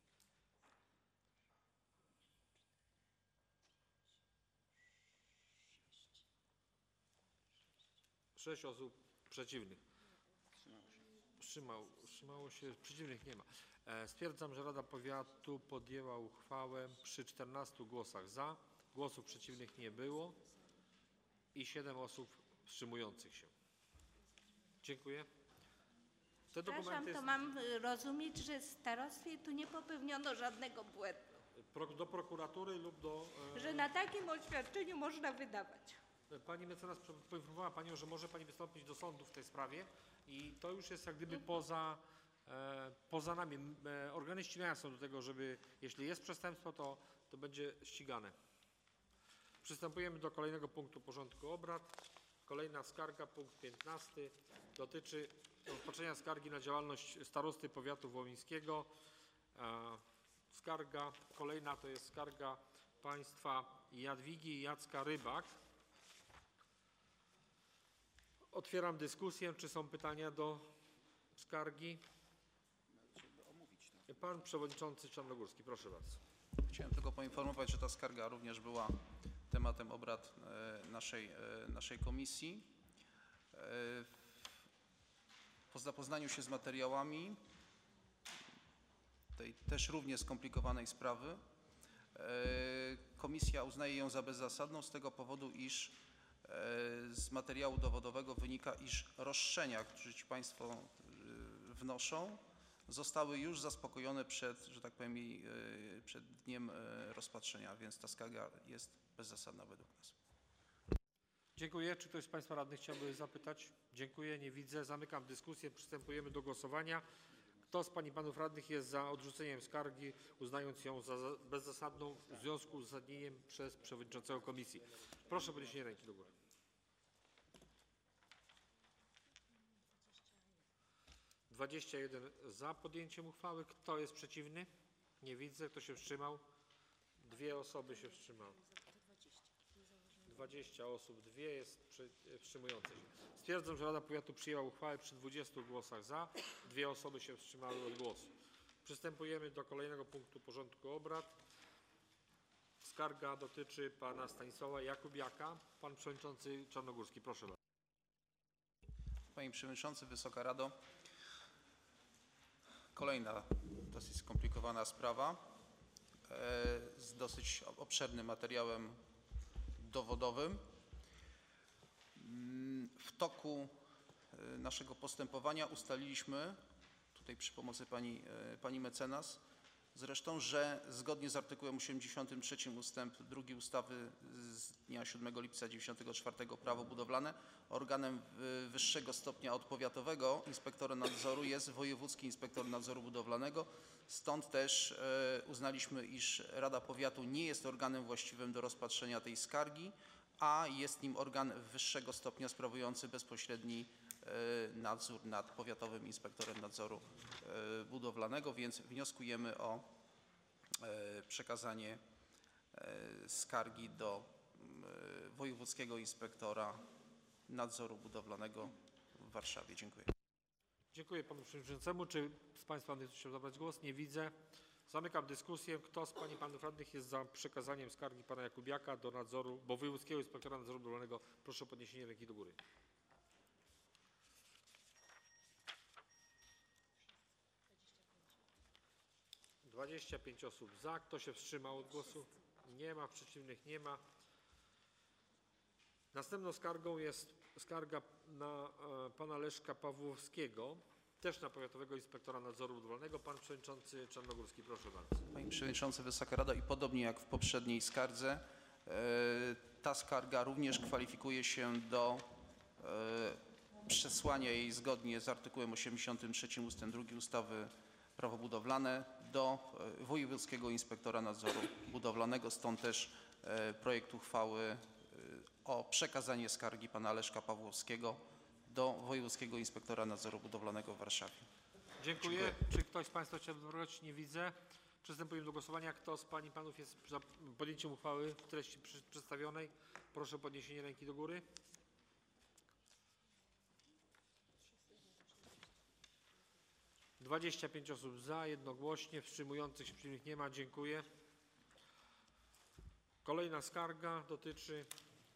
Sześć osób przeciwnych. Wstrzymał, wstrzymało się. Przeciwnych nie ma. E, stwierdzam, że Rada Powiatu podjęła uchwałę przy czternastu głosach za. Głosów przeciwnych nie było i siedem osób wstrzymujących się. Dziękuję. Te Przepraszam, to mam y, rozumieć, że w starostwie tu nie popełniono żadnego błędu, pro, do prokuratury lub do... E, że na takim oświadczeniu można wydawać. Pani mecenas poinformowała Panią, że może Pani wystąpić do sądu w tej sprawie i to już jest jak gdyby poza, e, poza nami. E, organy ścigania są do tego, żeby jeśli jest przestępstwo, to, to będzie ścigane. Przystępujemy do kolejnego punktu porządku obrad. Kolejna skarga, punkt piętnasty, dotyczy rozpatrzenia skargi na działalność starosty powiatu wołyńskiego. E, skarga kolejna to jest skarga państwa Jadwigi i Jacka Rybak. Otwieram dyskusję. Czy są pytania do skargi? Pan Przewodniczący Czarnogórski, proszę bardzo. Chciałem tylko poinformować, że ta skarga również była tematem obrad e, naszej, e, naszej komisji. E, po zapoznaniu się z materiałami tej też równie skomplikowanej sprawy, e, komisja uznaje ją za bezzasadną z tego powodu, iż e, z materiału dowodowego wynika, iż roszczenia, które ci Państwo e, wnoszą, zostały już zaspokojone przed, że tak powiem, e, przed dniem e, rozpatrzenia, więc ta skarga jest bezzasadna według nas. Dziękuję. Czy ktoś z Państwa radnych chciałby zapytać? Dziękuję. Nie widzę. Zamykam dyskusję. Przystępujemy do głosowania. Kto z Pań i Panów Radnych jest za odrzuceniem skargi, uznając ją za bezzasadną w związku z uzasadnieniem przez Przewodniczącego Komisji? Proszę o podniesienie ręki do góry. dwadzieścia jeden za podjęciem uchwały. Kto jest przeciwny? Nie widzę. Kto się wstrzymał? Dwie osoby się wstrzymały. dwadzieścia osób, dwie jest przy, wstrzymujące się. Stwierdzam, że Rada Powiatu przyjęła uchwałę przy dwudziestu głosach za. Dwie osoby się wstrzymały od głosu. Przystępujemy do kolejnego punktu porządku obrad. Skarga dotyczy pana Stanisława Jakubiaka. Pan Przewodniczący Czarnogórski, proszę bardzo. Panie Przewodniczący, Wysoka Rado, kolejna dosyć skomplikowana sprawa e, z dosyć obszernym materiałem dowodowym. W toku naszego postępowania ustaliliśmy, tutaj przy pomocy pani, pani mecenas, zresztą, że zgodnie z artykułem osiemdziesiątym trzecim ustęp drugi ustawy z dnia siódmego lipca dziewięćdziesiątego czwartego Prawo budowlane organem y, wyższego stopnia od powiatowego inspektora nadzoru jest wojewódzki inspektor nadzoru budowlanego. Stąd też y, uznaliśmy, iż Rada Powiatu nie jest organem właściwym do rozpatrzenia tej skargi, a jest nim organ wyższego stopnia sprawujący bezpośredni y, nadzór nad powiatowym inspektorem nadzoru y, budowlanego, więc wnioskujemy o y, przekazanie y, skargi do y, wojewódzkiego inspektora nadzoru budowlanego w Warszawie. Dziękuję. Dziękuję panu przewodniczącemu. Czy z państwa chciał zabrać głos? Nie widzę. Zamykam dyskusję. Kto z pań i panów radnych jest za przekazaniem skargi pana Jakubiaka do nadzoru, bo wojewódzkiego inspektora nadzoru budowlanego? Proszę o podniesienie ręki do góry. dwadzieścia pięć osób za. Kto się wstrzymał od głosu? Nie ma. Przeciwnych nie ma. Następną skargą jest skarga na e, pana Leszka Pawłowskiego, też na powiatowego inspektora nadzoru budowlanego. Pan przewodniczący Czarnogórski, proszę bardzo. Panie Przewodniczący, Wysoka Rado, i podobnie jak w poprzedniej skardze, e, ta skarga również kwalifikuje się do e, przesłania jej zgodnie z artykułem osiemdziesiątym trzecim ustęp drugi ustawy Prawo budowlane do e, wojewódzkiego inspektora nadzoru budowlanego. Stąd też e, projekt uchwały e, o przekazanie skargi pana Leszka Pawłowskiego do wojewódzkiego inspektora nadzoru budowlanego w Warszawie. Dziękuję. Dziękuję. Czy ktoś z państwa chciałby zabrać? Nie widzę. Przystępujemy do głosowania. Kto z pań i panów jest za podjęciem uchwały w treści przy, przedstawionej? Proszę o podniesienie ręki do góry. dwadzieścia pięć osób za, jednogłośnie, wstrzymujących się, przeciwnych nie ma. Dziękuję. Kolejna skarga dotyczy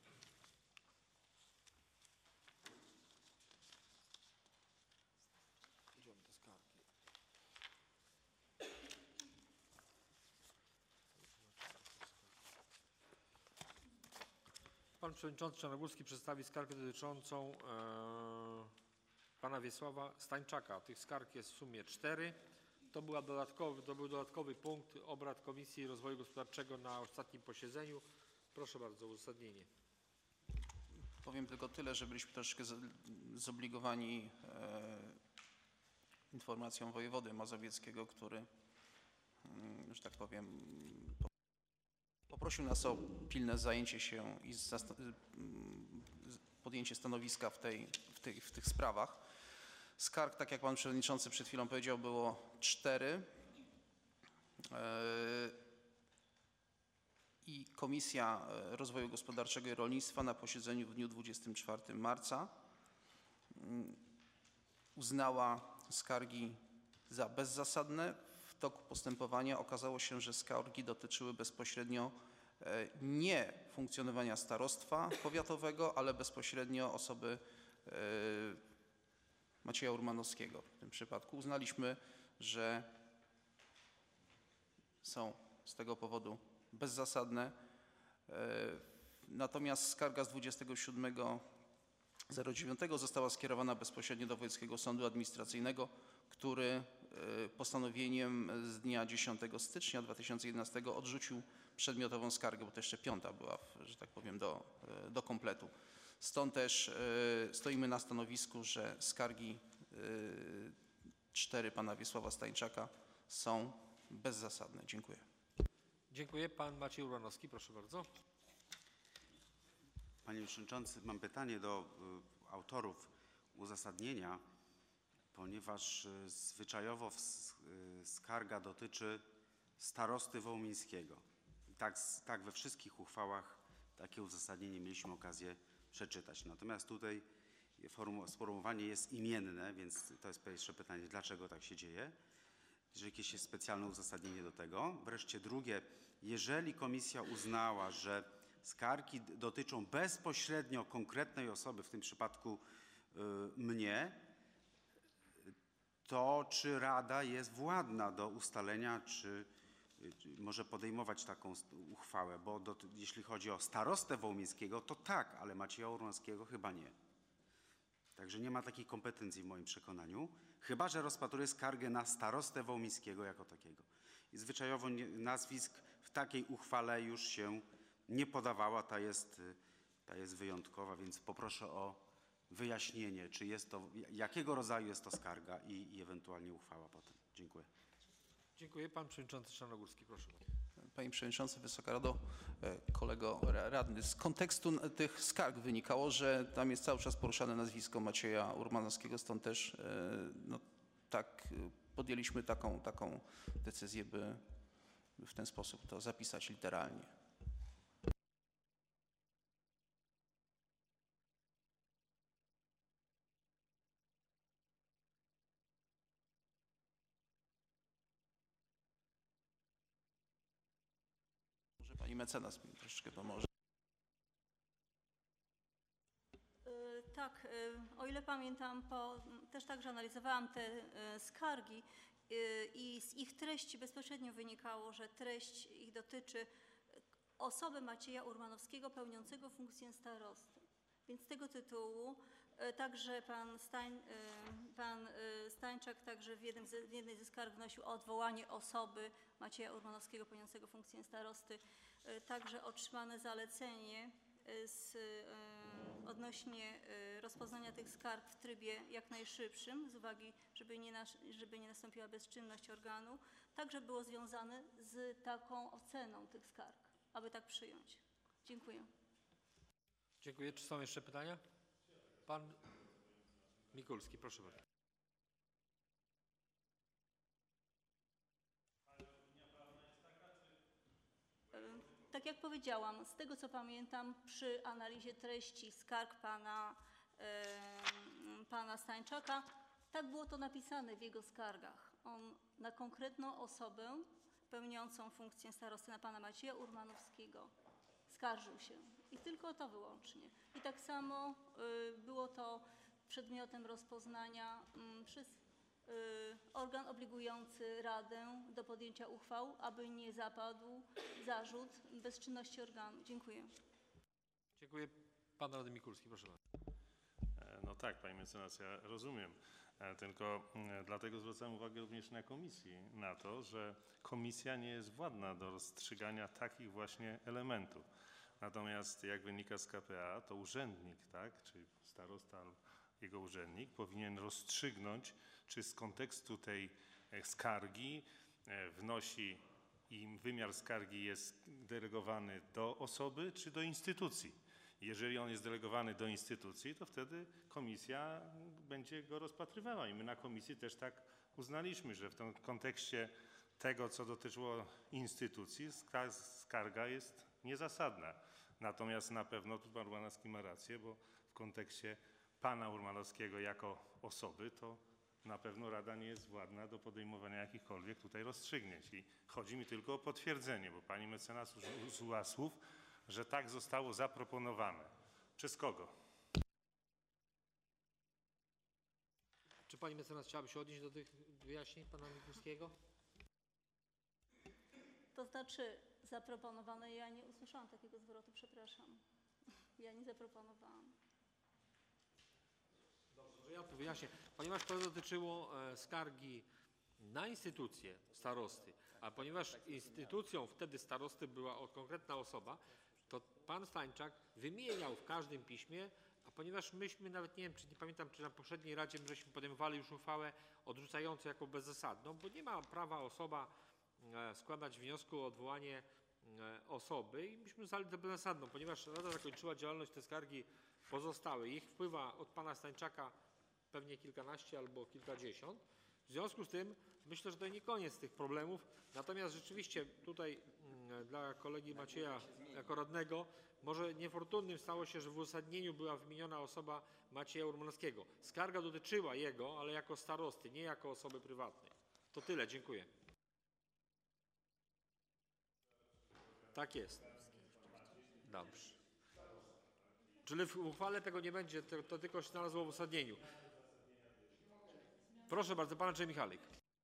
Pan przewodniczący Czarnogórski przedstawi skargę dotyczącą e, pana Wiesława Stańczaka. Tych skarg jest w sumie cztery. To, była dodatkowy, to był dodatkowy punkt obrad Komisji Rozwoju Gospodarczego na ostatnim posiedzeniu. Proszę bardzo, uzasadnienie. Powiem tylko tyle, że byliśmy troszkę zobligowani e, informacją wojewody mazowieckiego, który, mm, że tak powiem, poprosił nas o pilne zajęcie się i podjęcie stanowiska w, tej, w, tej, w tych sprawach. Skarg, tak jak pan przewodniczący przed chwilą powiedział, było cztery. I Komisja Rozwoju Gospodarczego i Rolnictwa na posiedzeniu w dniu dwudziestego czwartego marca uznała skargi za bezzasadne. W toku postępowania okazało się, że skargi dotyczyły bezpośrednio nie funkcjonowania starostwa powiatowego, ale bezpośrednio osoby Macieja Urmanowskiego. W tym przypadku uznaliśmy, że są z tego powodu bezzasadne. Natomiast skarga z dwudziestego siódmego dziewiątego została skierowana bezpośrednio do Wojewódzkiego Sądu Administracyjnego, który postanowieniem z dnia dziesiątego stycznia dwa tysiące jedenastego odrzucił przedmiotową skargę, bo to jeszcze piąta była, że tak powiem, do, do kompletu. Stąd też stoimy na stanowisku, że skargi cztery pana Wiesława Stańczaka są bezzasadne. Dziękuję. Dziękuję. Pan Maciej Urbanowski, proszę bardzo. Panie Przewodniczący, mam pytanie do y, autorów uzasadnienia, ponieważ y, zwyczajowo w, y, skarga dotyczy starosty wołomińskiego. Tak, tak we wszystkich uchwałach takie uzasadnienie mieliśmy okazję przeczytać. Natomiast tutaj sformułowanie jest imienne, więc to jest pierwsze pytanie, dlaczego tak się dzieje? Czy jakieś jest specjalne uzasadnienie do tego? Wreszcie drugie, jeżeli komisja uznała, że skargi dotyczą bezpośrednio konkretnej osoby, w tym przypadku y, mnie, to czy Rada jest władna do ustalenia, czy, czy może podejmować taką uchwałę? Bo do, jeśli chodzi o starostę wołomińskiego, to tak, ale Macieja Urmanowskiego chyba nie. Także nie ma takiej kompetencji w moim przekonaniu, chyba że rozpatruje skargę na starostę wołomińskiego jako takiego. i zwyczajowo nie, nazwisk w takiej uchwale już się nie podawała. Ta jest, ta jest wyjątkowa, więc poproszę o wyjaśnienie, czy jest to, jakiego rodzaju jest to skarga i, i ewentualnie uchwała potem. Dziękuję. Dziękuję. Pan przewodniczący Czarnogórski, proszę. Panie Przewodniczący, Wysoka Rado, kolego radny, z kontekstu tych skarg wynikało, że tam jest cały czas poruszane nazwisko Macieja Urmanowskiego, stąd też no, tak podjęliśmy taką, taką decyzję, by w ten sposób to zapisać literalnie. Może pani mecenas mi troszeczkę pomoże. Y, Tak, y, o ile pamiętam, po, też także analizowałam te y, skargi y, i z ich treści bezpośrednio wynikało, że treść ich dotyczy osoby Macieja Urmanowskiego pełniącego funkcję starosty. Więc z tego tytułu y, także pan, Stań, y, pan y, Stańczak także w, jednym z, w jednej ze skarg wnosił o odwołanie osoby Macieja Urmanowskiego pełniącego funkcję starosty. Y, Także otrzymane zalecenie z, y, odnośnie y, rozpoznania tych skarg w trybie jak najszybszym, z uwagi, żeby nie, nas, żeby nie nastąpiła bezczynność organu, także było związane z taką oceną tych skarg, aby tak przyjąć. Dziękuję. Dziękuję. Czy są jeszcze pytania? Pan Mikulski, proszę bardzo. Tak jak powiedziałam, z tego co pamiętam, przy analizie treści skarg pana, y, pana Stańczaka, tak było to napisane w jego skargach. On na konkretną osobę pełniącą funkcję starosty, na pana Macieja Urmanowskiego, skarżył się. I tylko to wyłącznie. I tak samo y, było to przedmiotem rozpoznania y, przez y, organ obligujący Radę do podjęcia uchwał, aby nie zapadł zarzut bezczynności organu. Dziękuję. Dziękuję. Pan radny Mikulski, proszę bardzo. E, No tak, panie mecenas, ja rozumiem. E, Tylko mm, dlatego zwracam uwagę również na komisji, na to, że komisja nie jest władna do rozstrzygania takich właśnie elementów. Natomiast jak wynika z K P A, to urzędnik, tak, czyli starosta lub jego urzędnik powinien rozstrzygnąć, czy z kontekstu tej e, skargi e, wnosi i wymiar skargi jest delegowany do osoby czy do instytucji. Jeżeli on jest delegowany do instytucji, to wtedy komisja będzie go rozpatrywała i my na komisji też tak uznaliśmy, że w tym kontekście tego, co dotyczyło instytucji, skarga jest niezasadna. Natomiast na pewno tu pan Urmanowski ma rację, bo w kontekście pana Urmanowskiego jako osoby, to na pewno Rada nie jest władna do podejmowania jakichkolwiek tutaj rozstrzygnięć. I chodzi mi tylko o potwierdzenie, bo pani mecenas użyła słów, że tak zostało zaproponowane. Przez kogo? Czy pani mecenas chciałaby się odnieść do tych wyjaśnień pana Mikulskiego? To znaczy zaproponowane, ja nie usłyszałam takiego zwrotu, przepraszam. Ja nie zaproponowałam. Dobrze, ja tu wyjaśnię. Ponieważ to dotyczyło e, skargi na instytucję starosty, a ponieważ instytucją wtedy starosty była o, konkretna osoba, to pan Stańczak wymieniał w każdym piśmie, a ponieważ myśmy nawet, nie wiem, czy nie pamiętam, czy na poprzedniej Radzie żeśmy podejmowali już uchwałę odrzucającą jako bezzasadną, bo nie ma prawa osoba e, składać wniosku o odwołanie e, osoby i myśmy uznali to bezzasadną, ponieważ Rada zakończyła działalność, te skargi pozostałe. Ich wpływa od pana Stańczaka pewnie kilkanaście albo kilkadziesiąt. W związku z tym myślę, że to nie koniec tych problemów. Natomiast rzeczywiście tutaj mm, dla kolegi Macieja jako radnego może niefortunnym stało się, że w uzasadnieniu była wymieniona osoba Macieja Urmanowskiego. Skarga dotyczyła jego, ale jako starosty, nie jako osoby prywatnej. To tyle. Dziękuję. Tak jest. Dobrze. Czyli w uchwale tego nie będzie, to, to tylko się znalazło w uzasadnieniu. Proszę bardzo, pan Andrzej Michalik.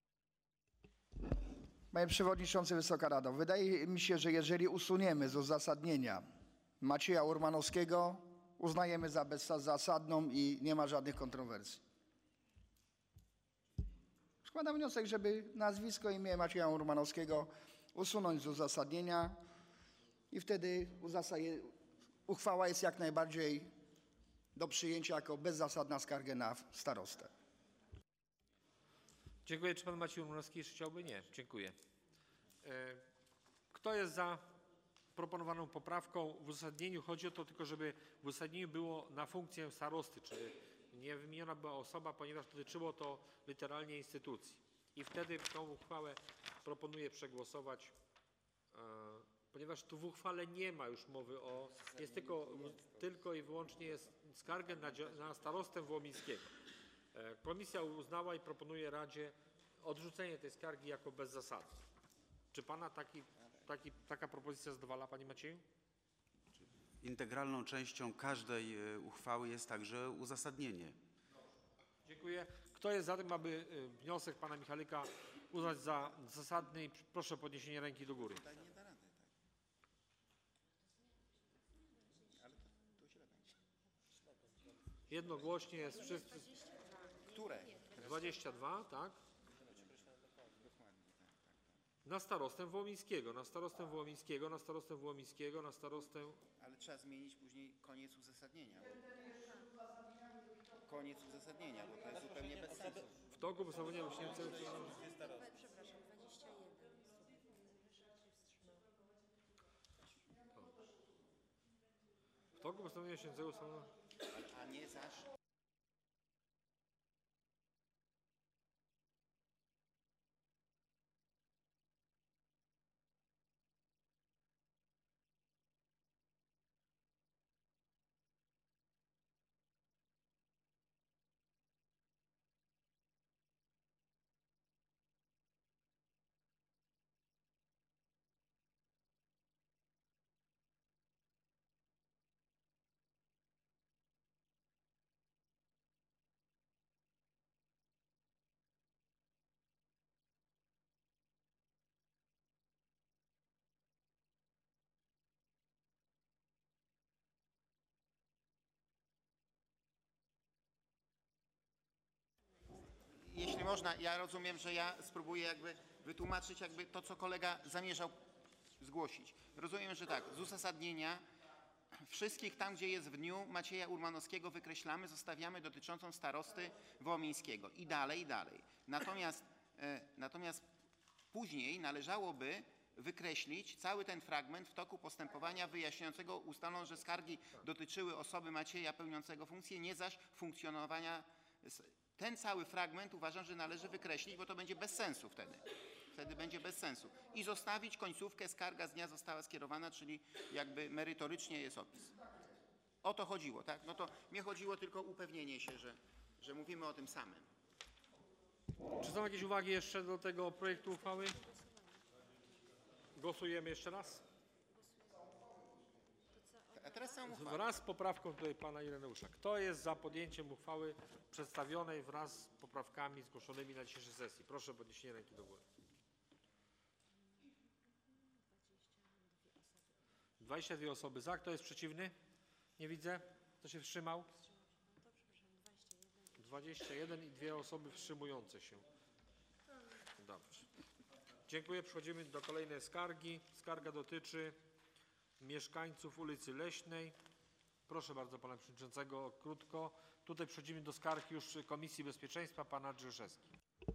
Panie Przewodniczący, Wysoka Rado, wydaje mi się, że jeżeli usuniemy z uzasadnienia Macieja Urmanowskiego, uznajemy za bezzasadną i nie ma żadnych kontrowersji. Składam wniosek, żeby nazwisko i imię Macieja Urmanowskiego usunąć z uzasadnienia i wtedy uzasadnie, uchwała jest jak najbardziej do przyjęcia jako bezzasadna skarga na starostę. Dziękuję. Czy pan Maciej Urmanowski jeszcze chciałby? Nie. Dziękuję. E, Kto jest za proponowaną poprawką? W uzasadnieniu chodzi o to tylko, żeby w uzasadnieniu było na funkcję starosty, czyli nie wymieniona była osoba, ponieważ dotyczyło to literalnie instytucji. I wtedy tą uchwałę proponuję przegłosować, e, ponieważ tu w uchwale nie ma już mowy o, jest tylko, tylko i wyłącznie jest skargę na, dzia- na starostę Wołomińskiego. E, Komisja uznała i proponuje Radzie odrzucenie tej skargi jako bezzasadną. Czy pana taki, taki, taka propozycja zadowala, panie Macieju? Integralną częścią każdej e, uchwały jest także uzasadnienie. Dziękuję. Kto jest za tym, aby y, wniosek pana Michalika uznać za zasadny? I proszę o podniesienie ręki do góry. Jednogłośnie jest wszyscy. Które? dwadzieścia dwa, tak? Na starostę Wołomińskiego, na starostę Wołomińskiego, na starostę Wołomińskiego, na starostę. Ale trzeba zmienić później koniec uzasadnienia. Koniec uzasadnienia, bo to jest zupełnie bez sensu. W toku postępowania wyjaśniającego. W toku postępowania wyjaśniającego ustalono. A nie zaś. Jeśli można, ja rozumiem, że ja spróbuję jakby wytłumaczyć jakby to, co kolega zamierzał zgłosić. Rozumiem, że tak, z uzasadnienia wszystkich tam, gdzie jest w dniu Macieja Urmanowskiego wykreślamy, zostawiamy dotyczącą starosty Wołomińskiego i dalej, i dalej. Natomiast, e, natomiast później należałoby wykreślić cały ten fragment w toku postępowania wyjaśniającego ustalono, że skargi dotyczyły osoby Macieja pełniącego funkcję, nie zaś funkcjonowania. Ten cały fragment uważam, że należy wykreślić, bo to będzie bez sensu wtedy. Wtedy będzie bez sensu. I zostawić końcówkę skarga z dnia została skierowana, czyli jakby merytorycznie jest opis. O to chodziło, tak? No to mnie chodziło tylko o upewnienie się, że, że mówimy o tym samym. Czy są jakieś uwagi jeszcze do tego projektu uchwały? Głosujemy jeszcze raz. A teraz całą uchwałę. Wraz z poprawką tutaj pana Ireneusza. Kto jest za podjęciem uchwały przedstawionej wraz z poprawkami zgłoszonymi na dzisiejszej sesji? Proszę o podniesienie ręki do góry. dwadzieścia dwie osoby za. Kto jest przeciwny? Nie widzę. Kto się wstrzymał? dwadzieścia jeden i dwie osoby wstrzymujące się. Dobrze. Dziękuję. Przechodzimy do kolejnej skargi. Skarga dotyczy mieszkańców ulicy Leśnej. Proszę bardzo pana przewodniczącego krótko. Tutaj przechodzimy do skarg już Komisji Bezpieczeństwa, pana Drzyszewski.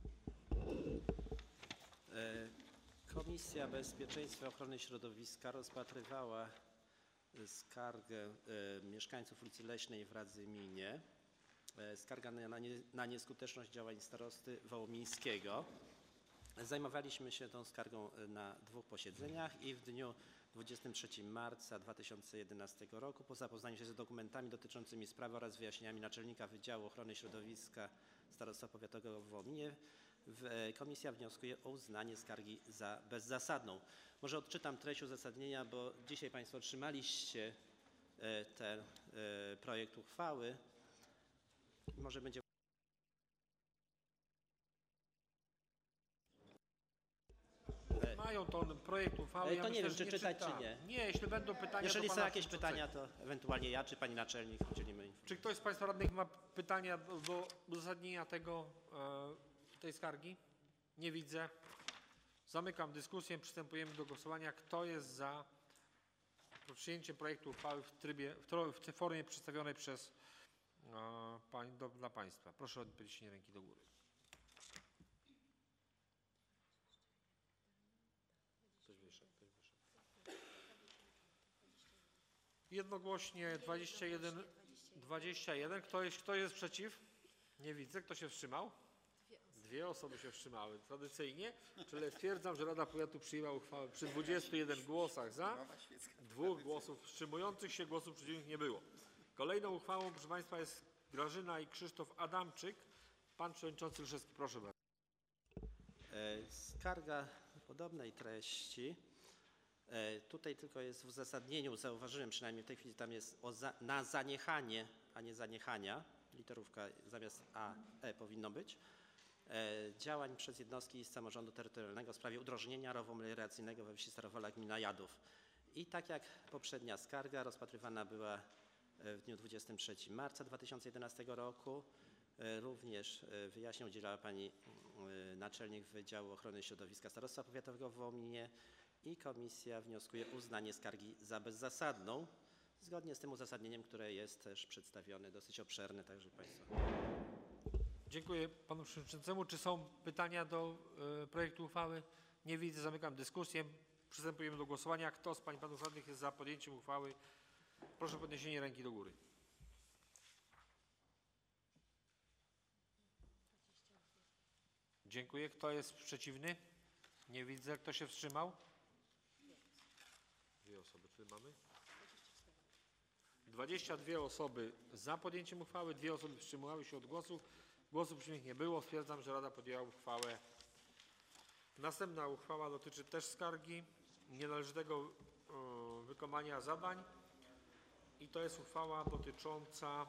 Komisja Bezpieczeństwa i Ochrony Środowiska rozpatrywała skargę mieszkańców ulicy Leśnej w Radzyminie. Skarga na, nie, na nieskuteczność działań starosty Wołomińskiego. Zajmowaliśmy się tą skargą na dwóch posiedzeniach i w dniu dwudziestego trzeciego marca dwa tysiące jedenastego roku po zapoznaniu się z dokumentami dotyczącymi sprawy oraz wyjaśnieniami naczelnika Wydziału Ochrony Środowiska Starostwa Powiatowego w Wołominie komisja wnioskuje o uznanie skargi za bezzasadną. Może odczytam treść uzasadnienia, bo dzisiaj państwo otrzymaliście ten projekt uchwały. Może będzie Mają ten projekt uchwały. To Ja nie myślę, wiem, że czy czytać, czyta. czy nie. Nie, jeśli będą pytania, Jeżeli do są pana jakieś pytania, przewodniczącego. to ewentualnie ja czy pani naczelnik udzielimy informacji. Czy ktoś z państwa radnych ma pytania do, do uzasadnienia tego, e, tej skargi? Nie widzę. Zamykam dyskusję. Przystępujemy do głosowania. Kto jest za przyjęciem projektu uchwały w trybie, w, tro, w formie przedstawionej przez e, pań, do, dla Państwa? Proszę o podniesienie ręki do góry. Ktoś wyszedł, ktoś wyszedł. Jednogłośnie dwadzieścia jeden, dwadzieścia jeden. Kto jest, kto jest przeciw? Nie widzę. Kto się wstrzymał? Dwie osoby się wstrzymały tradycyjnie, czyli stwierdzam, że Rada Powiatu przyjęła uchwałę przy dwudziestu jeden głosach za, dwóch głosów wstrzymujących się, głosów przeciwnych nie było. Kolejną uchwałą, proszę Państwa, jest Grażyna i Krzysztof Adamczyk. Pan Przewodniczący Grzewski, proszę bardzo. Skarga podobnej treści. Tutaj tylko jest w uzasadnieniu, zauważyłem przynajmniej w tej chwili, tam jest o za, na zaniechanie, a nie zaniechania. Literówka zamiast A, E powinno być. Działań przez jednostki samorządu terytorialnego w sprawie udrożnienia rowu melioracyjnego we wsi Starowola, gmina Jadów. I tak jak poprzednia skarga rozpatrywana była w dniu dwudziestego trzeciego marca dwa tysiące jedenastego roku. Również wyjaśnień udzielała pani naczelnik Wydziału Ochrony Środowiska Starostwa Powiatowego w Wołominie i komisja wnioskuje o uznanie skargi za bezzasadną, zgodnie z tym uzasadnieniem, które jest też przedstawione, dosyć obszerne, także Państwo. Dziękuję Panu Przewodniczącemu. Czy są pytania do y, projektu uchwały? Nie widzę. Zamykam dyskusję. Przystępujemy do głosowania. Kto z Pań i Panów Radnych jest za podjęciem uchwały? Proszę o podniesienie ręki do góry. Dziękuję. Kto jest przeciwny? Nie widzę. Kto się wstrzymał? Dwie osoby. Czy mamy? dwadzieścia dwie osoby za podjęciem uchwały, dwie osoby wstrzymały się od głosu. Głosów przeciwnych nie było. Stwierdzam, że Rada podjęła uchwałę. Następna uchwała dotyczy też skargi nienależytego y, wykonania zadań i to jest uchwała dotycząca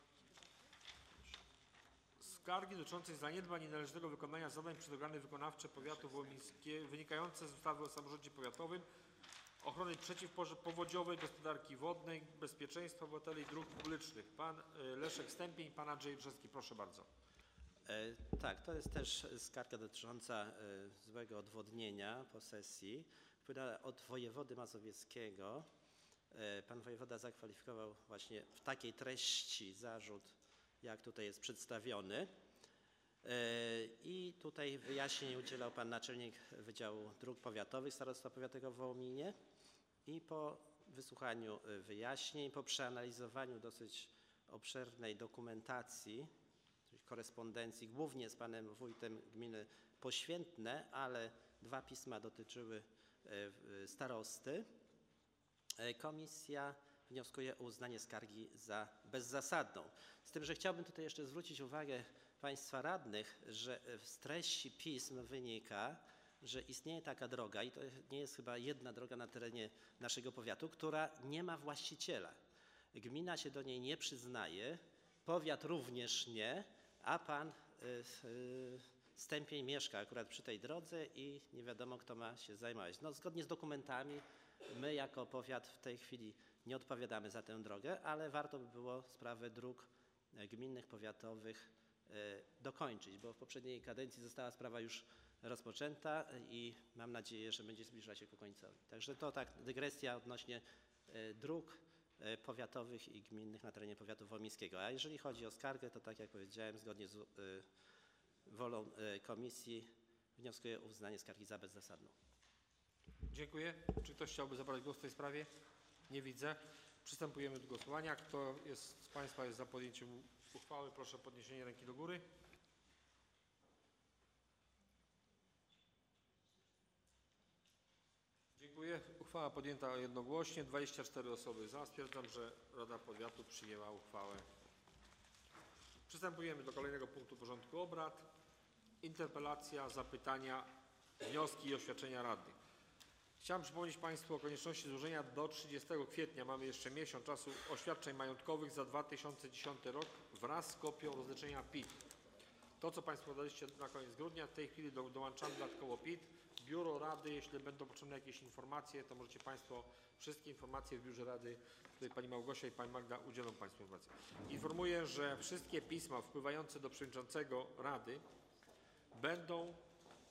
skargi dotyczącej zaniedbań i nienależytego wykonania zadań przez organy wykonawcze powiatu wołomińskiego wynikające z ustawy o samorządzie powiatowym, ochrony przeciwpowodziowej, gospodarki wodnej, bezpieczeństwa obywateli i dróg publicznych. Pan y, Leszek Stępień, pan Andrzej Brzeski. Proszę bardzo. E, tak, to jest też skarga dotycząca e, złego odwodnienia posesji. Wpłynęła od wojewody mazowieckiego. E, pan wojewoda zakwalifikował właśnie w takiej treści zarzut, jak tutaj jest przedstawiony. E, I tutaj wyjaśnień udzielał pan naczelnik Wydziału Dróg Powiatowych Starostwa Powiatowego w Wołominie. I po wysłuchaniu wyjaśnień, po przeanalizowaniu dosyć obszernej dokumentacji, korespondencji, głównie z panem wójtem gminy Poświętne, ale dwa pisma dotyczyły starosty, komisja wnioskuje o uznanie skargi za bezzasadną. Z tym, że chciałbym tutaj jeszcze zwrócić uwagę Państwa radnych, że z treści pism wynika, że istnieje taka droga i to nie jest chyba jedna droga na terenie naszego powiatu, która nie ma właściciela. Gmina się do niej nie przyznaje, powiat również nie, a pan y, y, Stępień mieszka akurat przy tej drodze i nie wiadomo, kto ma się zajmować. No, zgodnie z dokumentami my jako powiat w tej chwili nie odpowiadamy za tę drogę, ale warto by było sprawę dróg gminnych, powiatowych y, dokończyć, bo w poprzedniej kadencji została sprawa już rozpoczęta i mam nadzieję, że będzie zbliżała się ku końcowi. Także to tak dygresja odnośnie y, dróg y, powiatowych i gminnych na terenie powiatu wołomińskiego. A jeżeli chodzi o skargę, to tak jak powiedziałem, zgodnie z y, wolą y, komisji wnioskuję o uznanie skargi za bezzasadną. Dziękuję. Czy ktoś chciałby zabrać głos w tej sprawie? Nie widzę. Przystępujemy do głosowania. Kto jest z Państwa jest za podjęciem uchwały, proszę o podniesienie ręki do góry. Dziękuję. Uchwała podjęta jednogłośnie. dwadzieścia cztery osoby za. Stwierdzam, że Rada Powiatu przyjęła uchwałę. Przystępujemy do kolejnego punktu porządku obrad. Interpelacja, zapytania, wnioski i oświadczenia radnych. Chciałem przypomnieć Państwu o konieczności złożenia do trzydziestego kwietnia, mamy jeszcze miesiąc czasu, oświadczeń majątkowych za dwa tysiące dziesiąty rok wraz z kopią rozliczenia P I T. To, co Państwo daliście na koniec grudnia, w tej chwili do, dołączamy dodatkowo P I T. Biuro Rady, jeśli będą potrzebne jakieś informacje, to możecie Państwo wszystkie informacje w Biurze Rady, tutaj Pani Małgosia i Pani Magda udzielą Państwu informacji. Informuję, że wszystkie pisma wpływające do Przewodniczącego Rady będą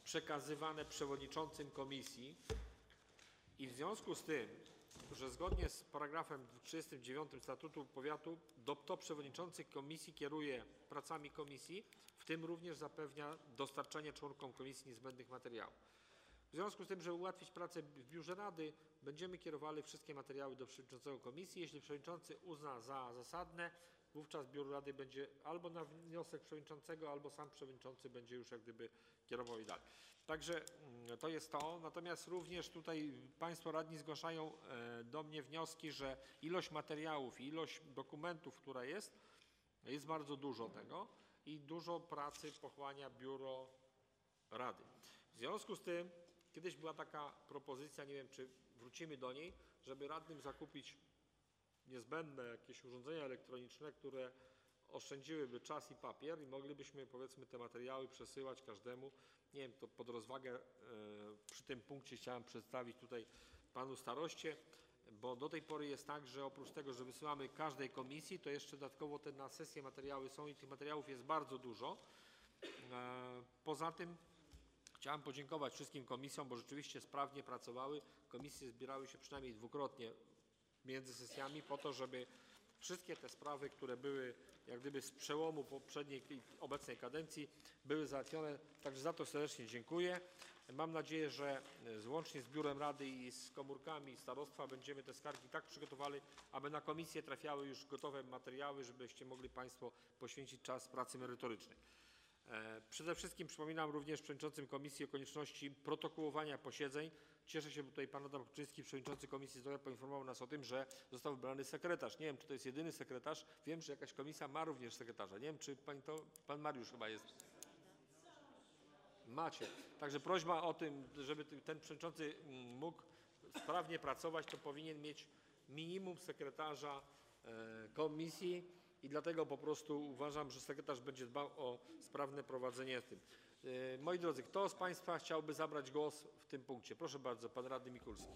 przekazywane przewodniczącym komisji i w związku z tym, że zgodnie z paragrafem trzydziestym dziewiątym Statutu Powiatu do, to przewodniczący komisji kieruje pracami komisji, w tym również zapewnia dostarczanie członkom komisji niezbędnych materiałów. W związku z tym, żeby ułatwić pracę w biurze rady, będziemy kierowali wszystkie materiały do przewodniczącego komisji. Jeśli przewodniczący uzna za zasadne, wówczas biuro rady będzie albo na wniosek przewodniczącego, albo sam przewodniczący będzie już jak gdyby kierował i dalej. Także to jest to. Natomiast również tutaj państwo radni zgłaszają do mnie wnioski, że ilość materiałów i ilość dokumentów, która jest, jest bardzo dużo tego i dużo pracy pochłania biuro rady. W związku z tym kiedyś była taka propozycja, nie wiem czy wrócimy do niej, żeby radnym zakupić niezbędne jakieś urządzenia elektroniczne, które oszczędziłyby czas i papier i moglibyśmy powiedzmy te materiały przesyłać każdemu. Nie wiem, to pod rozwagę e, przy tym punkcie chciałem przedstawić tutaj panu staroście, bo do tej pory jest tak, że oprócz tego, że wysyłamy każdej komisji, to jeszcze dodatkowo te na sesję materiały są i tych materiałów jest bardzo dużo. E, poza tym chciałem podziękować wszystkim komisjom, bo rzeczywiście sprawnie pracowały. Komisje zbierały się przynajmniej dwukrotnie między sesjami po to, żeby wszystkie te sprawy, które były jak gdyby z przełomu poprzedniej i obecnej kadencji były załatwione. Także za to serdecznie dziękuję. Mam nadzieję, że łącznie z biurem rady i z komórkami i starostwa będziemy te skargi tak przygotowali, aby na komisję trafiały już gotowe materiały, żebyście mogli państwo poświęcić czas pracy merytorycznej. Przede wszystkim przypominam również przewodniczącym komisji o konieczności protokołowania posiedzeń. Cieszę się, bo tutaj pan Adam Kuczyński, przewodniczący Komisji Zdrowia, poinformował nas o tym, że został wybrany sekretarz. Nie wiem, czy to jest jedyny sekretarz. Wiem, że jakaś komisja ma również sekretarza. Nie wiem, czy pan, to, pan Mariusz chyba jest. Macie. Także prośba o tym, żeby ten przewodniczący mógł sprawnie pracować, to powinien mieć minimum sekretarza komisji i dlatego po prostu uważam, że sekretarz będzie dbał o sprawne prowadzenie tym. Moi drodzy, kto z państwa chciałby zabrać głos w tym punkcie? Proszę bardzo, pan radny Mikulski.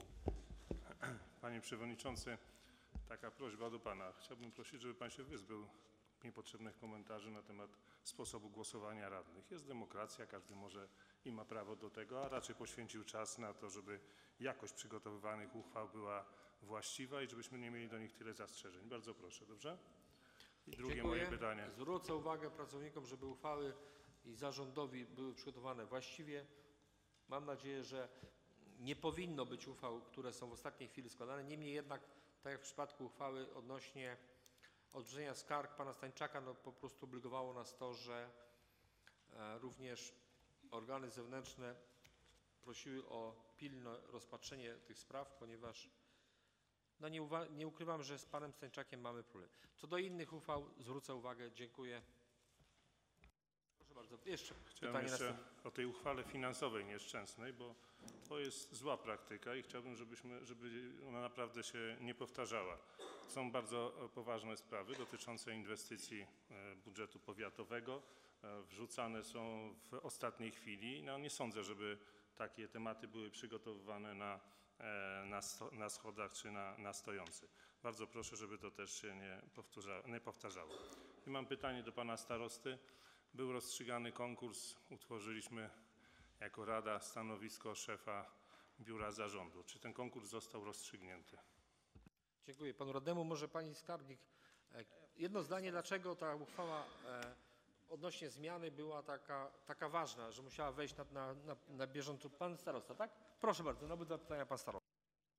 Panie przewodniczący, taka prośba do pana. Chciałbym prosić, żeby pan się wyzbył niepotrzebnych komentarzy na temat sposobu głosowania radnych. Jest demokracja, każdy może i ma prawo do tego, a raczej poświęcił czas na to, żeby jakość przygotowywanych uchwał była właściwa i żebyśmy nie mieli do nich tyle zastrzeżeń. Bardzo proszę, dobrze? I drugie Dziękuję. moje pytanie. Zwrócę uwagę pracownikom, żeby uchwały i zarządowi były przygotowane właściwie. Mam nadzieję, że nie powinno być uchwał, które są w ostatniej chwili składane. Niemniej jednak, tak jak w przypadku uchwały odnośnie odrzucenia skarg pana Stańczaka, no po prostu obligowało nas to, że e, również organy zewnętrzne prosiły o pilne rozpatrzenie tych spraw, ponieważ no nie, nie ukrywam, że z panem Stańczakiem mamy problem. Co do innych uchwał zwrócę uwagę. Dziękuję. Proszę bardzo. Jeszcze Chciałem pytanie jeszcze następne. o tej uchwale finansowej nieszczęsnej, bo to jest zła praktyka i chciałbym, żebyśmy, żeby ona naprawdę się nie powtarzała. Są bardzo poważne sprawy dotyczące inwestycji budżetu powiatowego. Wrzucane są w ostatniej chwili. No nie sądzę, żeby takie tematy były przygotowywane na, na, sto, na schodach czy na, na stojący. Bardzo proszę, żeby to też się nie, powtarza, nie powtarzało. I mam pytanie do pana starosty. Był rozstrzygany konkurs, utworzyliśmy jako Rada stanowisko szefa Biura Zarządu. Czy ten konkurs został rozstrzygnięty? Dziękuję panu radnemu. Może pani skarbnik, jedno zdanie, dlaczego ta uchwała odnośnie zmiany była taka, taka ważna, że musiała wejść na, na, na, na bieżąco. Pan starosta, tak? Proszę bardzo, na obydwa pytania pan starosta.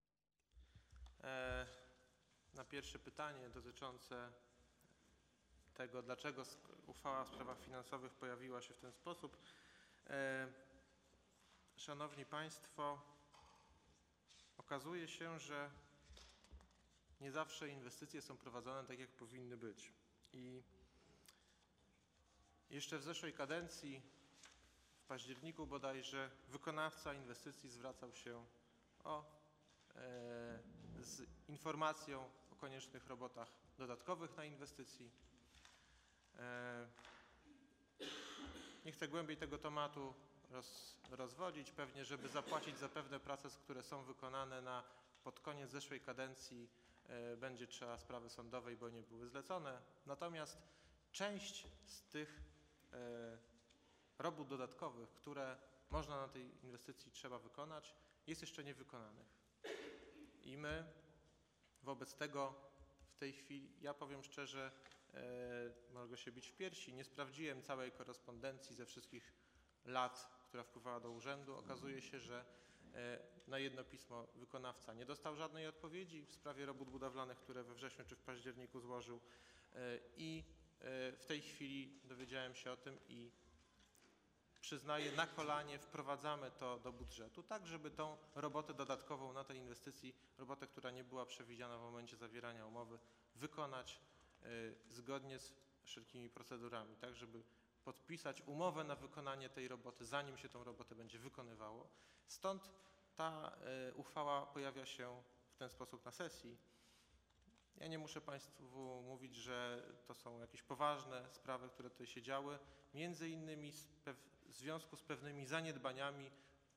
E, na pierwsze pytanie dotyczące tego, dlaczego uchwała w sprawach finansowych pojawiła się w ten sposób. E, Szanowni Państwo, okazuje się, że nie zawsze inwestycje są prowadzone tak, jak powinny być. I jeszcze w zeszłej kadencji, w październiku bodajże, wykonawca inwestycji zwracał się o, e, z informacją o koniecznych robotach dodatkowych na inwestycji. E, nie chcę głębiej tego tematu roz, rozwodzić. Pewnie, żeby zapłacić za pewne prace, które są wykonane na, pod koniec zeszłej kadencji, e, będzie trzeba sprawy sądowej, bo nie były zlecone. Natomiast część z tych e, robót dodatkowych, które można na tej inwestycji, trzeba wykonać, jest jeszcze niewykonanych. I my wobec tego w tej chwili, ja powiem szczerze, e, mogę się bić w piersi, nie sprawdziłem całej korespondencji ze wszystkich lat, która wpływała do urzędu. Okazuje się, że e, na jedno pismo wykonawca nie dostał żadnej odpowiedzi w sprawie robót budowlanych, które we wrześniu czy w październiku złożył e, i e, w tej chwili dowiedziałem się o tym i przyznaję, na kolanie wprowadzamy to do budżetu, tak żeby tą robotę dodatkową na tej inwestycji, robotę, która nie była przewidziana w momencie zawierania umowy, wykonać y, zgodnie z wszelkimi procedurami, tak żeby podpisać umowę na wykonanie tej roboty, zanim się tą robotę będzie wykonywało. Stąd ta y, uchwała pojawia się w ten sposób na sesji. Ja nie muszę Państwu mówić, że to są jakieś poważne sprawy, które tutaj się działy, między innymi w związku z pewnymi zaniedbaniami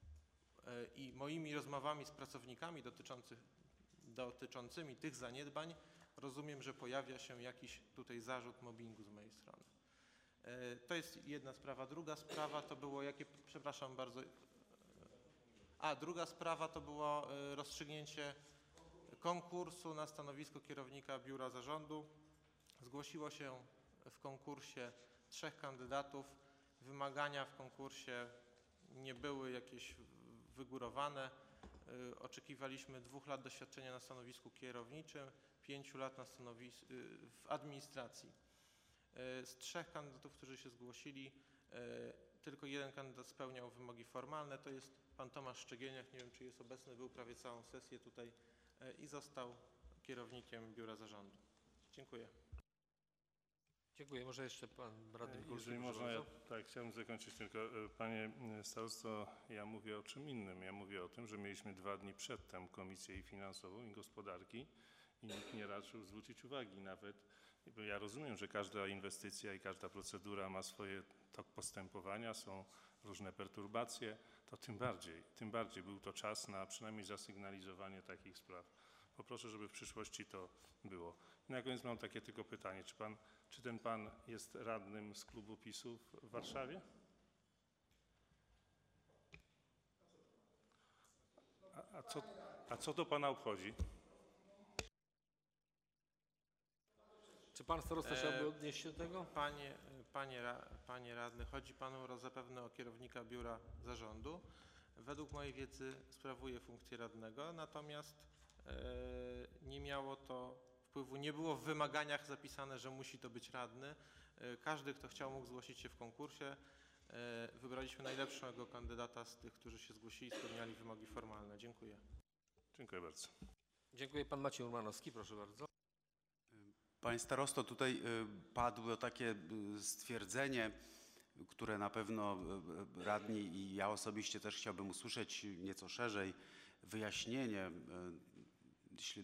i moimi rozmowami z pracownikami dotyczących, dotyczącymi tych zaniedbań, rozumiem, że pojawia się jakiś tutaj zarzut mobbingu z mojej strony. To jest jedna sprawa. Druga sprawa to było, jakie, przepraszam bardzo, a druga sprawa to było rozstrzygnięcie konkursu na stanowisko kierownika Biura Zarządu. Zgłosiło się w konkursie trzech kandydatów. Wymagania w konkursie nie były jakieś wygórowane. Y, oczekiwaliśmy dwóch lat doświadczenia na stanowisku kierowniczym, pięciu lat na stanowisku w administracji. Y, z trzech kandydatów, którzy się zgłosili, y, tylko jeden kandydat spełniał wymogi formalne. To jest pan Tomasz Szczegielniak. Nie wiem, czy jest obecny, był prawie całą sesję tutaj y, i został kierownikiem Biura Zarządu. Dziękuję. Dziękuję. Może jeszcze pan radny Mikulski. Jeżeli można, ja, tak, chciałbym zakończyć tylko. Panie starosto, ja mówię o czym innym. Ja mówię o tym, że mieliśmy dwa dni przedtem Komisję i Finansową, i Gospodarki i nikt nie raczył zwrócić uwagi nawet. Bo ja rozumiem, że każda inwestycja i każda procedura ma swoje tok postępowania, są różne perturbacje, to tym bardziej, tym bardziej był to czas na przynajmniej zasygnalizowanie takich spraw. Poproszę, żeby w przyszłości to było. I na koniec mam takie tylko pytanie. Czy, pan, czy ten pan jest radnym z klubu PiSu w Warszawie? A, a, co, a co to pana obchodzi? Czy pan starosta chciałby odnieść się do tego? Panie, panie, panie radny, chodzi panu zapewne o kierownika Biura Zarządu. Według mojej wiedzy sprawuje funkcję radnego, natomiast e, nie miało to wpływu, nie było w wymaganiach zapisane, że musi to być radny. E, każdy, kto chciał, mógł zgłosić się w konkursie. E, wybraliśmy najlepszego kandydata z tych, którzy się zgłosili, spełniali wymogi formalne. Dziękuję. Dziękuję bardzo. Dziękuję. Pan Maciej Urmanowski, proszę bardzo. Panie starosto, tutaj padło takie stwierdzenie, które na pewno radni i ja osobiście też chciałbym usłyszeć nieco szerzej, wyjaśnienie, jeśli